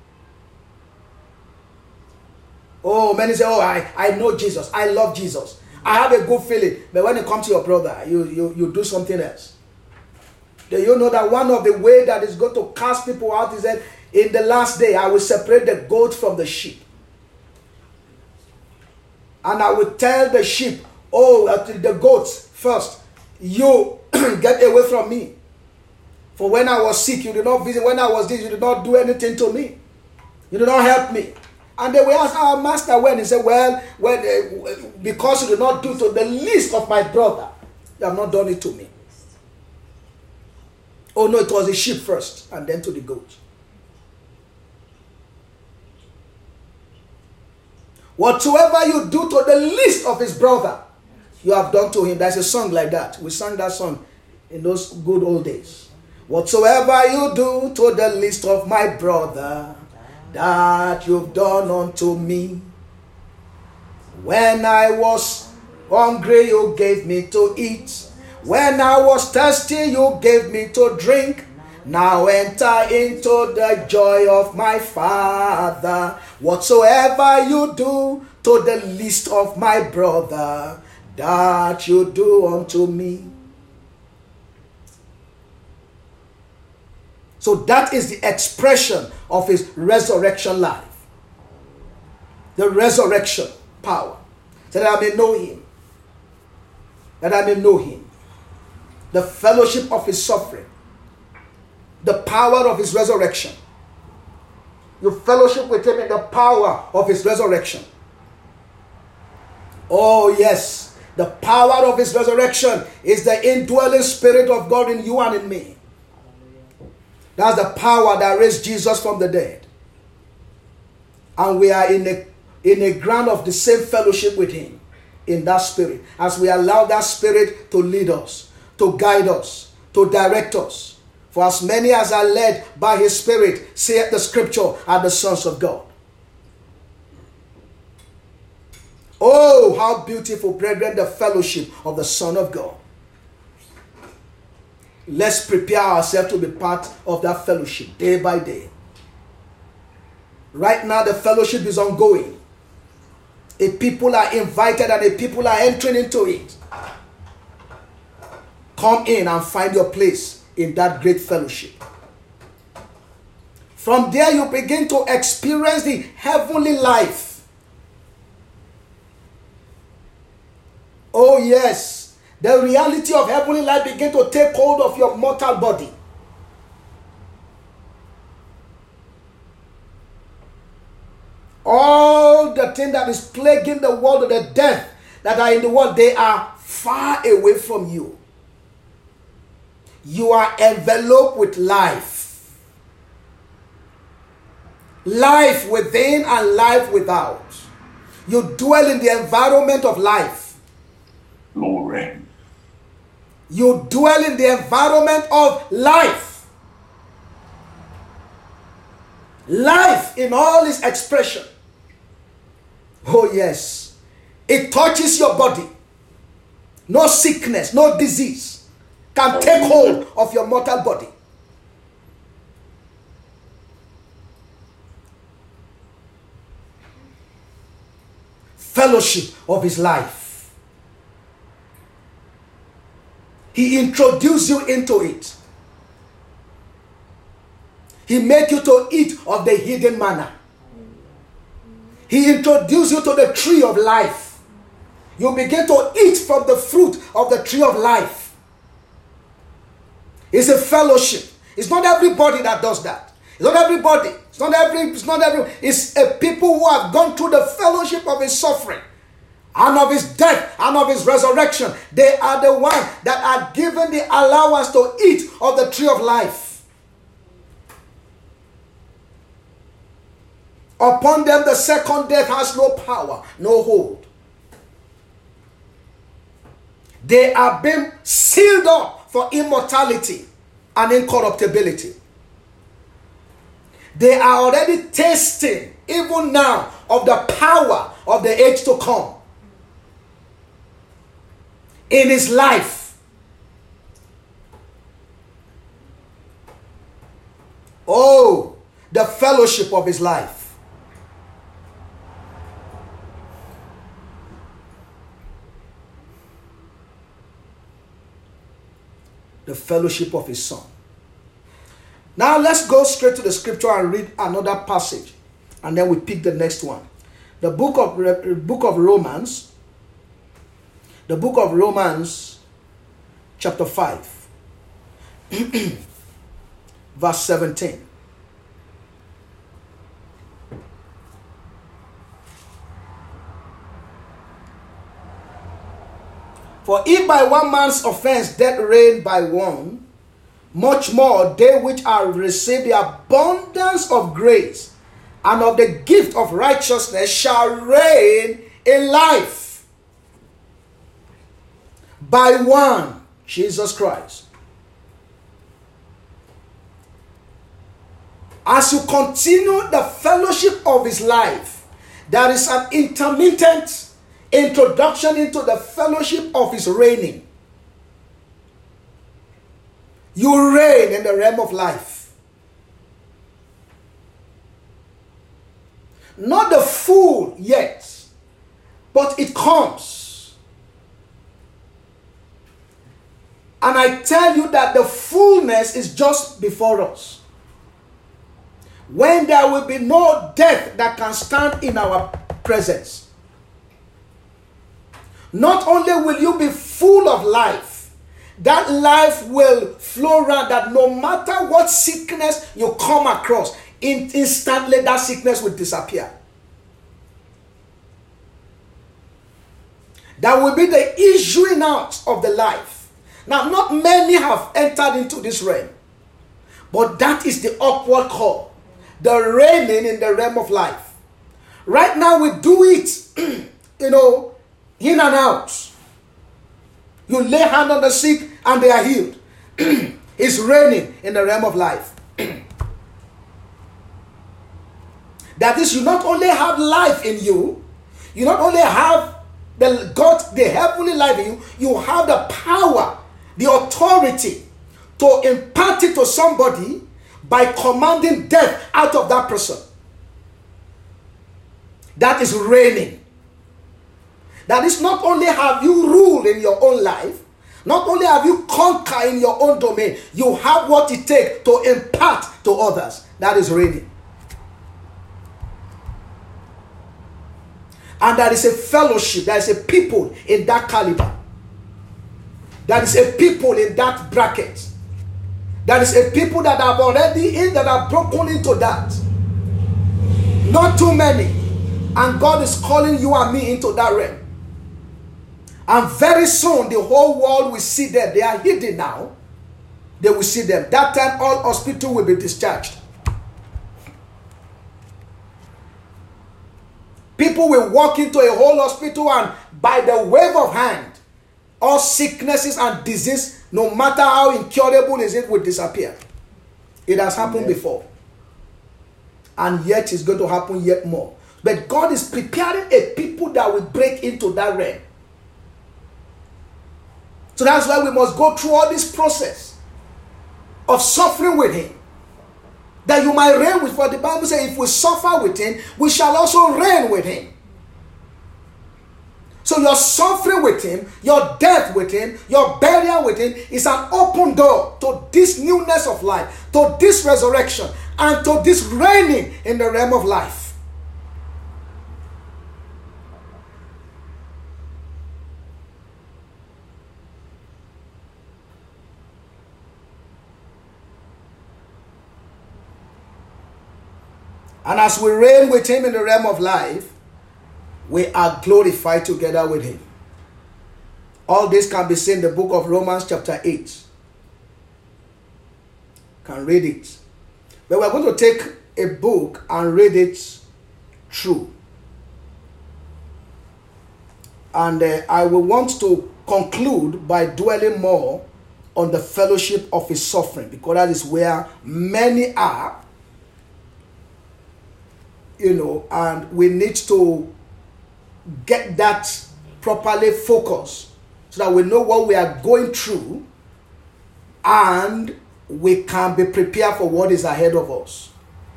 Oh, many say, oh, I, I know Jesus. I love Jesus. I have a good feeling. But when it comes to your brother, you, you, you do something else. Do you know that one of the ways that is going to cast people out is that in the last day, I will separate the goat from the sheep. And I will tell the sheep, oh, uh, the goats first, you get away from me. For when I was sick, you did not visit. When I was this, you did not do anything to me. You did not help me. And they will ask our master when. He said, well, when, uh, because you did not do to the least of my brother, you have not done it to me. Oh no, it was the sheep first, and then to the goat. Whatsoever you do to the least of his brother, you have done to him. There's a song like that. We sang that song in those good old days. Whatsoever you do to the least of my brother, that you've done unto me. When I was hungry, you gave me to eat. When I was thirsty, you gave me to drink. Now enter into the joy of my Father. Whatsoever you do to the least of my brother, that you do unto me. So that is the expression of his resurrection life. The resurrection power. So that I may know him. That I may know him. The fellowship of his suffering. The power of his resurrection. You fellowship with him in the power of his resurrection. Oh yes, the power of his resurrection is the indwelling spirit of God in you and in me. That's the power that raised Jesus from the dead. And we are in a, in a ground of the same fellowship with him in that spirit. As we allow that spirit to lead us, to guide us, to direct us. For as many as are led by his spirit, saith the scripture, are the sons of God. Oh, how beautiful, brethren, the fellowship of the Son of God. Let's prepare ourselves to be part of that fellowship day by day. Right now, the fellowship is ongoing. If people are invited and if people are entering into it, come in and find your place in that great fellowship. From there, you begin to experience the heavenly life. Oh yes, the reality of heavenly life begin to take hold of your mortal body. All the things that is plaguing the world, the death that are in the world, they are far away from you. You are enveloped with life. Life within and life without. You dwell in the environment of life. Glory. You dwell in the environment of life. Life in all its expression. Oh yes. It touches your body. No sickness, no disease can take hold of your mortal body. Fellowship of his life. He introduced you into it. He made you to eat of the hidden manna. He introduced you to the tree of life. You begin to eat from the fruit of the tree of life. It's a fellowship. It's not everybody that does that. It's not everybody. It's not every. It's not every. It's a people who have gone through the fellowship of his suffering, and of his death, and of his resurrection. They are the ones that are given the allowance to eat of the tree of life. Upon them the second death has no power, no hold. They are being sealed up for immortality and incorruptibility. They are already tasting, even now, of the power of the age to come. In his life. Oh, the fellowship of his life. The fellowship of his son. Now let's go straight to the scripture and read another passage, and then we pick the next one. The book of book of Romans, the book of Romans, chapter five, verse seventeen. For if by one man's offense death reigned by one, much more they which are received the abundance of grace and of the gift of righteousness shall reign in life by one, Jesus Christ. As you continue the fellowship of his life, there is an intermittent introduction into the fellowship of his reigning. You reign in the realm of life. Not the full yet, but it comes. And I tell you that the fullness is just before us. When there will be no death that can stand in our presence. Not only will you be full of life, that life will flow around, that no matter what sickness you come across, in, instantly that sickness will disappear. That will be the issuing out of the life. Now, not many have entered into this realm, but that is the upward call, the reigning in the realm of life. Right now we do it, you know, in and out. You lay hand on the sick and they are healed. It's reigning in the realm of life. That is, you not only have life in you, you not only have the God, the heavenly life in you, you have the power, the authority to impart it to somebody by commanding death out of that person. That is reigning. That is, not only have you ruled in your own life, not only have you conquered in your own domain, you have what it takes to impart to others. That is reigning. And there is a fellowship, there is a people in that caliber. There is a people in that bracket. There is a people that have already in, that have broken into that. Not too many. And God is calling you and me into that realm. And very soon the whole world will see them. They are hidden now. They will see them. That time all hospitals will be discharged. People will walk into a whole hospital and by the wave of hand, all sicknesses and disease, no matter how incurable is it, will disappear. It has happened before. And yet it's going to happen yet more. But God is preparing a people that will break into that realm. So that's why we must go through all this process of suffering with him. That you might reign with, for the Bible says, if we suffer with him, we shall also reign with him. So your suffering with him, your death with him, your burial with him is an open door to this newness of life, to this resurrection, and to this reigning in the realm of life. And as we reign with him in the realm of life, we are glorified together with him. All this can be seen in the book of Romans chapter eight. Can read it. But we're going to take a book and read it through. And uh, I will want to conclude by dwelling more on the fellowship of his suffering, because that is where many are. You know, and we need to get that properly focused so that we know what we are going through and we can be prepared for what is ahead of us.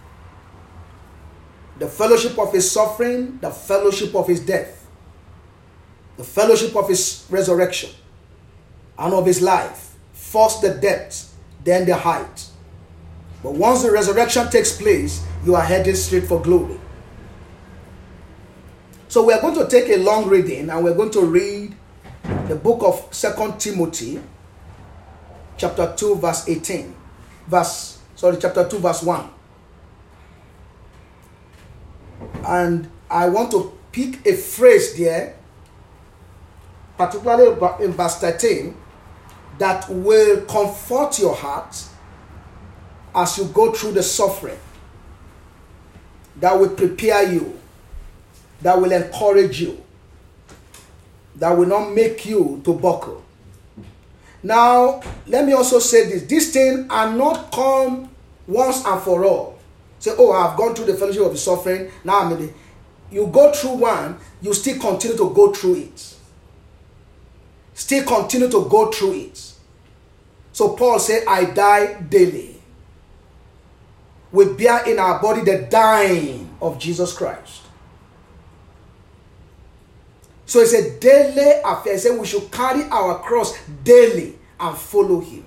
The fellowship of his suffering, the fellowship of his death, the fellowship of his resurrection and of his life. First the depth, then the height. But once the resurrection takes place, you are heading straight for glory. So we are going to take a long reading, and we're going to read the book of Second Timothy, chapter two, verse eighteen. Verse, sorry, chapter two, verse one. And I want to pick a phrase there, particularly in verse thirteen, that will comfort your heart as you go through the suffering, that will prepare you, that will encourage you, that will not make you to buckle. Now, let me also say this. These things are not come once and for all. Say, oh, I've gone through the fellowship of the suffering. Now I'm in the... You go through one, you still continue to go through it. Still continue to go through it. So Paul said, I die daily. We bear in our body the dying of Jesus Christ. So it's a daily affair. He said we should carry our cross daily and follow him.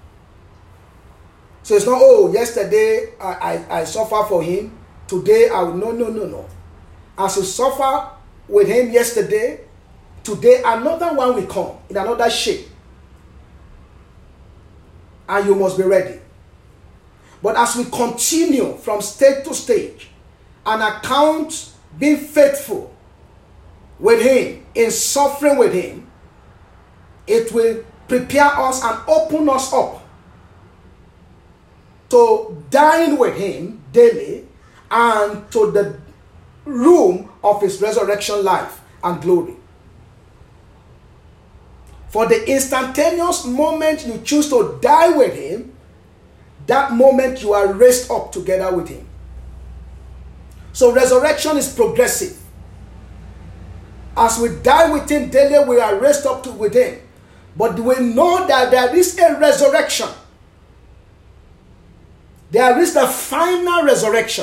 So it's not, oh, yesterday I, I, I suffered for him. Today I will. No, no, no, no. As you suffer with him yesterday, today another one will come in another shape. And you must be ready. But as we continue from stage to stage and account being faithful with him, in suffering with him, it will prepare us and open us up to dine with him daily and to the room of his resurrection life and glory. For the instantaneous moment you choose to die with him, that moment you are raised up together with him. So resurrection is progressive. As we die with him daily, we are raised up to, with him. But we know that there is a resurrection. There is the final resurrection.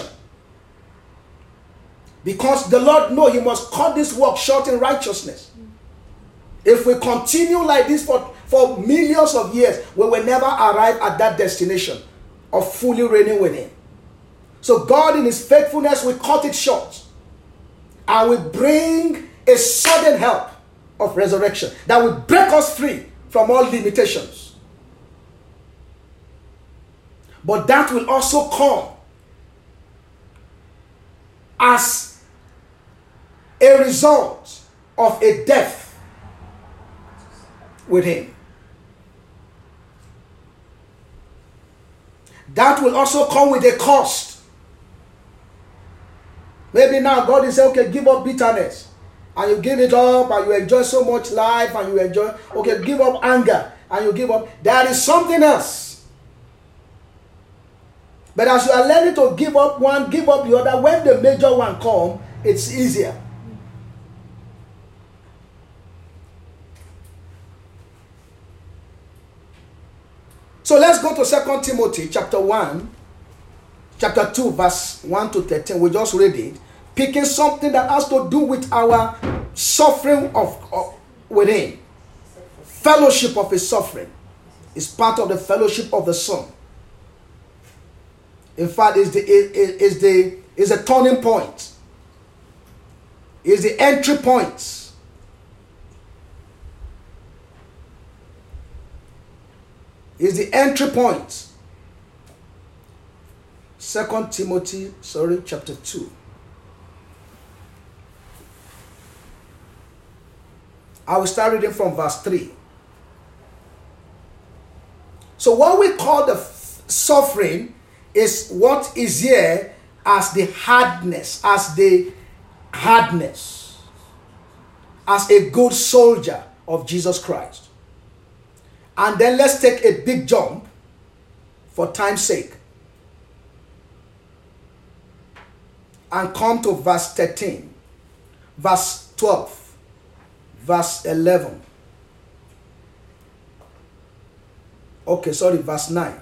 Because the Lord knows he must cut this work short in righteousness. If we continue like this for, for millions of years, we will never arrive at that destination of fully reigning with him. So God in his faithfulness will cut it short and will bring a sudden help of resurrection that will break us free from all limitations. But that will also come as a result of a death with him. That will also come with a cost. Maybe now God is saying, okay, give up bitterness. And you give it up and you enjoy so much life and you enjoy, okay, give up anger and you give up. There is something else. But as you are learning to give up one, give up the other, when the major one comes, it's easier. So let's go to Second Timothy chapter one, chapter two, verse one to thirteen. We just read it, picking something that has to do with our suffering of, of within. Fellowship of his suffering is part of the fellowship of the Son. In fact, is the is the is a turning point. Is the entry point. Is the entry point. Second Timothy, sorry, chapter two. I will start reading from verse three. So what we call the f- suffering is what is here as the hardness, as the hardness, as a good soldier of Jesus Christ. And then let's take a big jump for time's sake and come to verse thirteen, verse twelve, verse eleven. Okay, sorry, verse nine.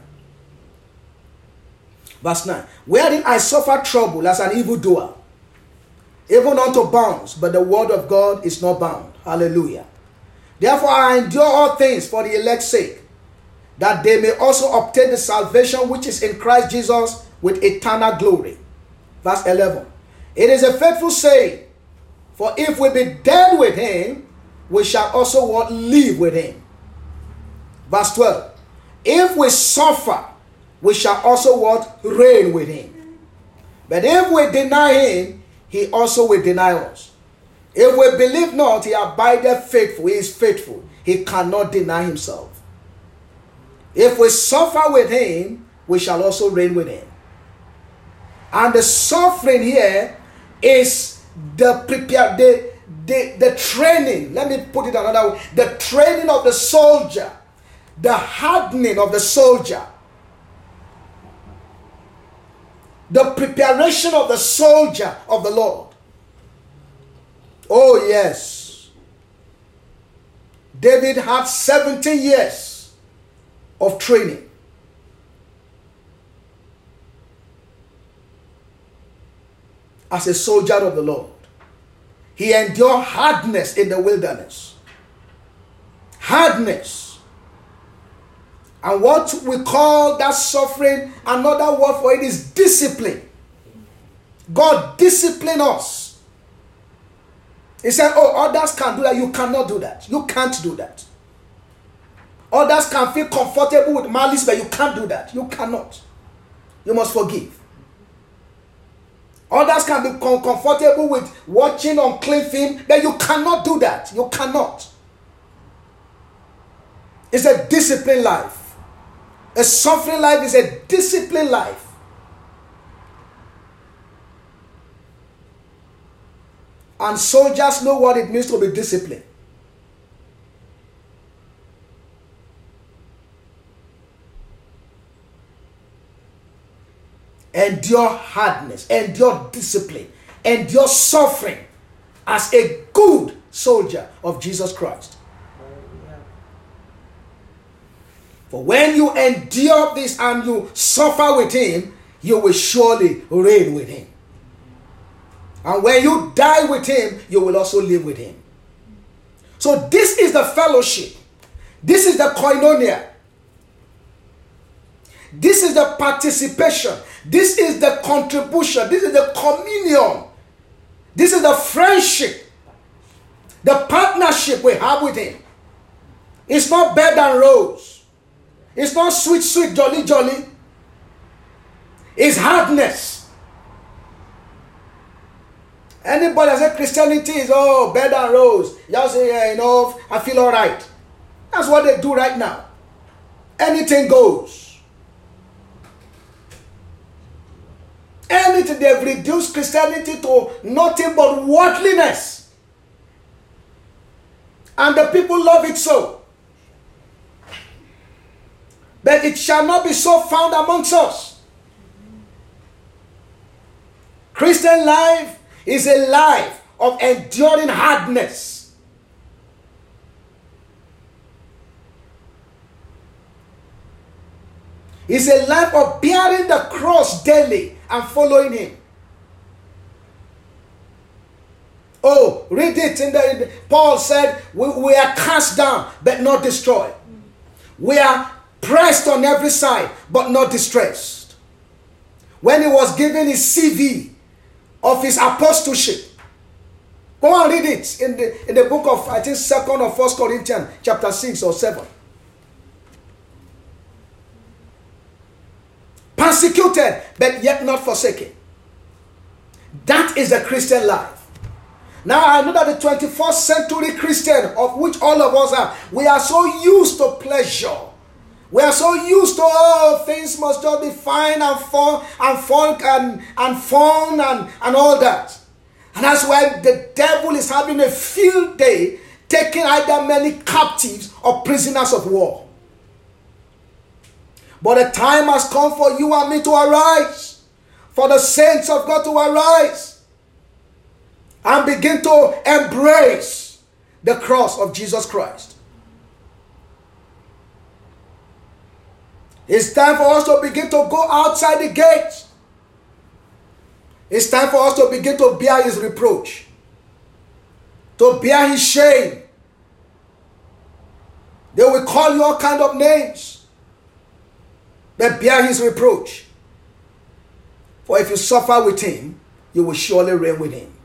Verse nine. Wherein I suffer trouble as an evildoer, even unto bounds, but the word of God is not bound. Hallelujah. Therefore I endure all things for the elect's sake, that they may also obtain the salvation which is in Christ Jesus with eternal glory. Verse eleven. It is a faithful saying, for if we be dead with him, we shall also what, live with him. Verse twelve. If we suffer, we shall also what, reign with him. But if we deny him, he also will deny us. If we believe not, he abideth faithful. He is faithful. He cannot deny himself. If we suffer with him, we shall also reign with him. And the suffering here is the prepare, the, the, the training. Let me put it another way. The training of the soldier. The hardening of the soldier. The preparation of the soldier of the Lord. Oh yes. David had seventeen years of training. As a soldier of the Lord. He endured hardness in the wilderness. Hardness. And what we call that suffering, another word for it is discipline. God discipline us. He said, oh, others can do that. You cannot do that. You can't do that. Others can feel comfortable with malice, but you can't do that. You cannot. You must forgive. Others can be com- comfortable with watching unclean film, but you cannot do that. You cannot. It's a disciplined life. A suffering life is a disciplined life. And soldiers know what it means to be disciplined. Endure hardness, endure discipline, endure suffering as a good soldier of Jesus Christ. For when you endure this and you suffer with him, you will surely reign with him. And when you die with him, you will also live with him. So this is the fellowship. This is the koinonia. This is the participation. This is the contribution. This is the communion. This is the friendship. The partnership we have with him. It's not bed and rose. It's not sweet, sweet, jolly, jolly. It's hardness. Anybody that says Christianity is, oh, bed and rose. You say, yeah, you know, I feel all right. That's what they do right now. Anything goes. Anything. They've reduced Christianity to nothing but worldliness. And the people love it so. But it shall not be so found amongst us. Christian life is a life of enduring hardness. It's a life of bearing the cross daily and following him. Oh, read it in the, in the Paul said, we, we are cast down but not destroyed. We are pressed on every side but not distressed. When he was given his C V of his apostleship, go and read it in the in the book of, I think, second or first Corinthians chapter six or seven. Persecuted but yet not forsaken. That is the Christian life. Now I know that the twenty-first century Christian, of which all of us are, we are so used to pleasure. We are so used to, oh, things must just be fine and fun and fun and, and fun and, and all that. And that's why the devil is having a field day, taking either many captives or prisoners of war. But the time has come for you and me to arise, for the saints of God to arise and begin to embrace the cross of Jesus Christ. It's time for us to begin to go outside the gate. It's time for us to begin to bear his reproach, to bear his shame. They will call you all kind of names, but bear his reproach. For if you suffer with him, you will surely reign with him.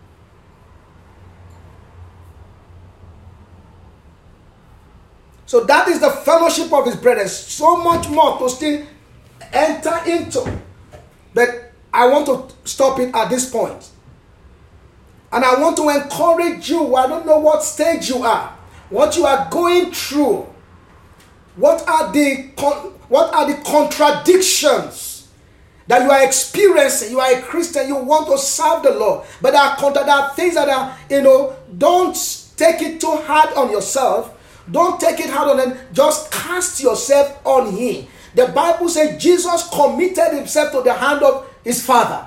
So that is the fellowship of his brethren. So much more to still enter into. But I want to stop it at this point. And I want to encourage you. I don't know what stage you are, what you are going through. What are the, what are the contradictions that you are experiencing? You are a Christian. You want to serve the Lord. But there are, there are things that are, you know, don't take it too hard on yourself. Don't take it hard on them. Just cast yourself on him. The Bible says Jesus committed himself to the hand of his Father.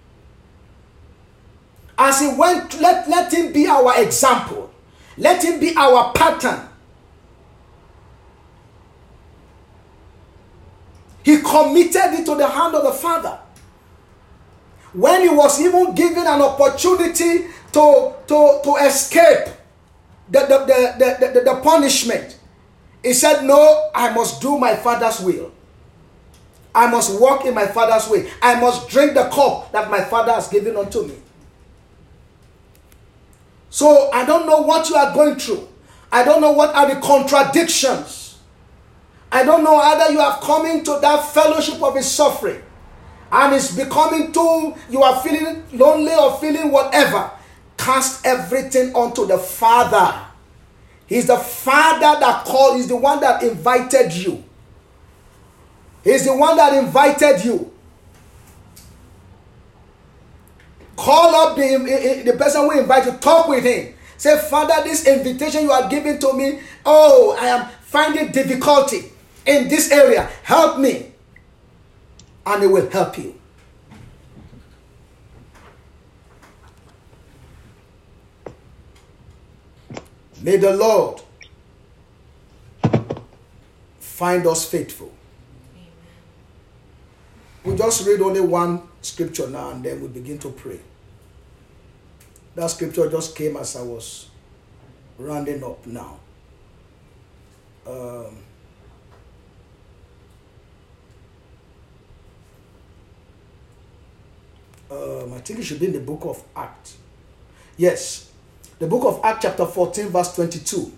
As he went, let, let him be our example. Let him be our pattern. He committed it to the hand of the Father. When he was even given an opportunity to, to, to escape The, the, the, the, the, the punishment, he said, no, I must do my Father's will. I must walk in my Father's way. I must drink the cup that my Father has given unto me. So I don't know what you are going through. I don't know what are the contradictions. I don't know either you have come into that fellowship of his suffering and it's becoming too, you are feeling lonely or feeling whatever. Cast everything onto the Father. He's the Father that called. He's the one that invited you. He's the one that invited you. Call up the, the person who invited you. Talk with him. Say, Father, this invitation you are giving to me, oh, I am finding difficulty in this area. Help me. And he will help you. May the Lord find us faithful. Amen. We'll just read only one scripture now and then we'll begin to pray. That scripture just came as I was rounding up now. Um, um, I think it should be in the book of Acts. Yes. The book of Acts chapter fourteen verse twenty-two.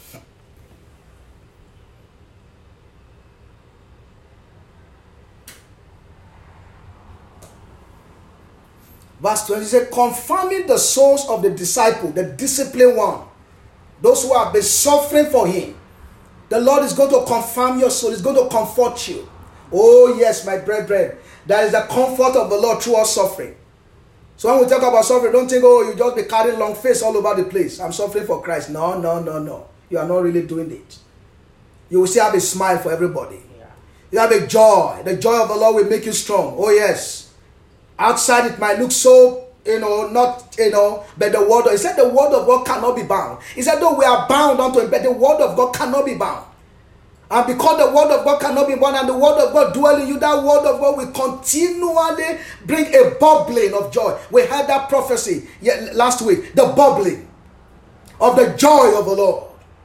Verse twenty says, confirming the souls of the disciple, the disciplined one, those who have been suffering for him. The Lord is going to confirm your soul. He's going to comfort you. Oh yes, my brethren, there is the comfort of the Lord through our suffering. So when we talk about suffering, don't think, oh, you just be carrying long face all over the place. I'm suffering for Christ. No, no, no, no. You are not really doing it. You will still have a smile for everybody. Yeah. You have a joy. The joy of the Lord will make you strong. Oh, yes. Outside it might look so, you know, not, you know, but the word of, he said the word of God cannot be bound. He said, though we are bound unto him, but the word of God cannot be bound. And because the word of God cannot be bound and the word of God dwell in you, that word of God will continually bring a bubbling of joy. We had that prophecy last week, the bubbling of the joy of the Lord.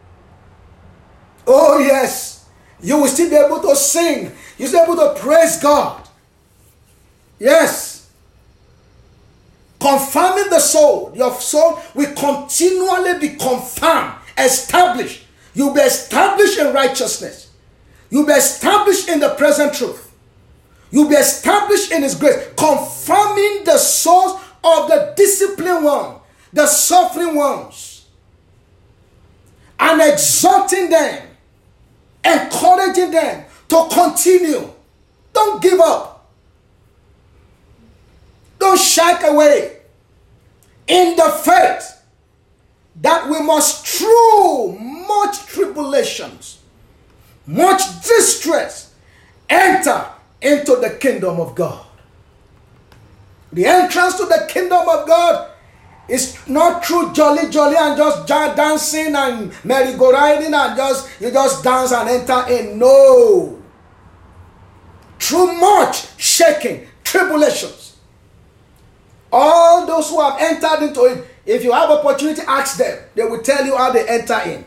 Oh yes, you will still be able to sing. You'll still be able to praise God. Yes. Confirming the soul. Your soul will continually be confirmed, established. You'll be established in righteousness. You'll be established in the present truth. You'll be established in his grace, confirming the souls of the disciplined one, the suffering ones, and exhorting them, encouraging them to continue. Don't give up. Don't shy away in the faith that we must, through much tribulations, much distress, enter into the kingdom of God. The entrance to the kingdom of God is not through jolly jolly and just dancing and merry-go-rounding and just you just dance and enter in. No. Through much shaking, tribulations. All those who have entered into it, if you have opportunity, ask them. They will tell you how they enter in.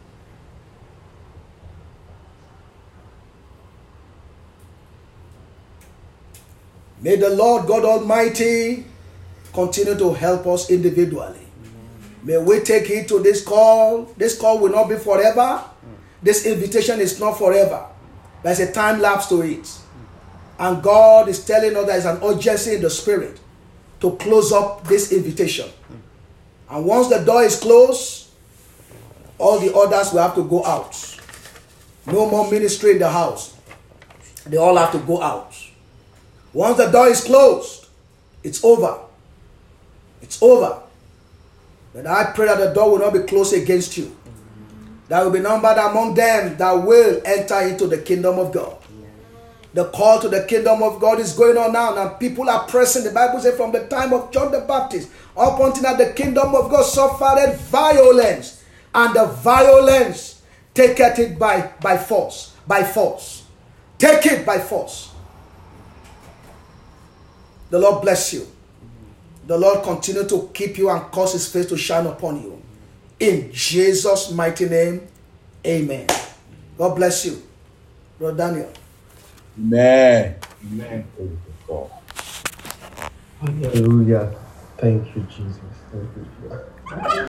May the Lord God Almighty continue to help us individually. May we take heed to this call. This call will not be forever. This invitation is not forever. There's a time lapse to it. And God is telling us there is an urgency in the spirit to close up this invitation. And once the door is closed, all the others will have to go out. No more ministry in the house. They all have to go out. Once the door is closed, it's over. It's over. But I pray that the door will not be closed against you. There will be numbered among them that will enter into the kingdom of God. The call to the kingdom of God is going on now, and people are pressing. The Bible says from the time of John the Baptist up until now, the kingdom of God suffered violence, and the violence taketh it by, by force. By force. Take it by force. The Lord bless you. The Lord continue to keep you and cause his face to shine upon you. In Jesus' mighty name, amen. God bless you. Brother Daniel. Amen. Amen. Hallelujah. Thank you, Jesus. Thank you, Jesus.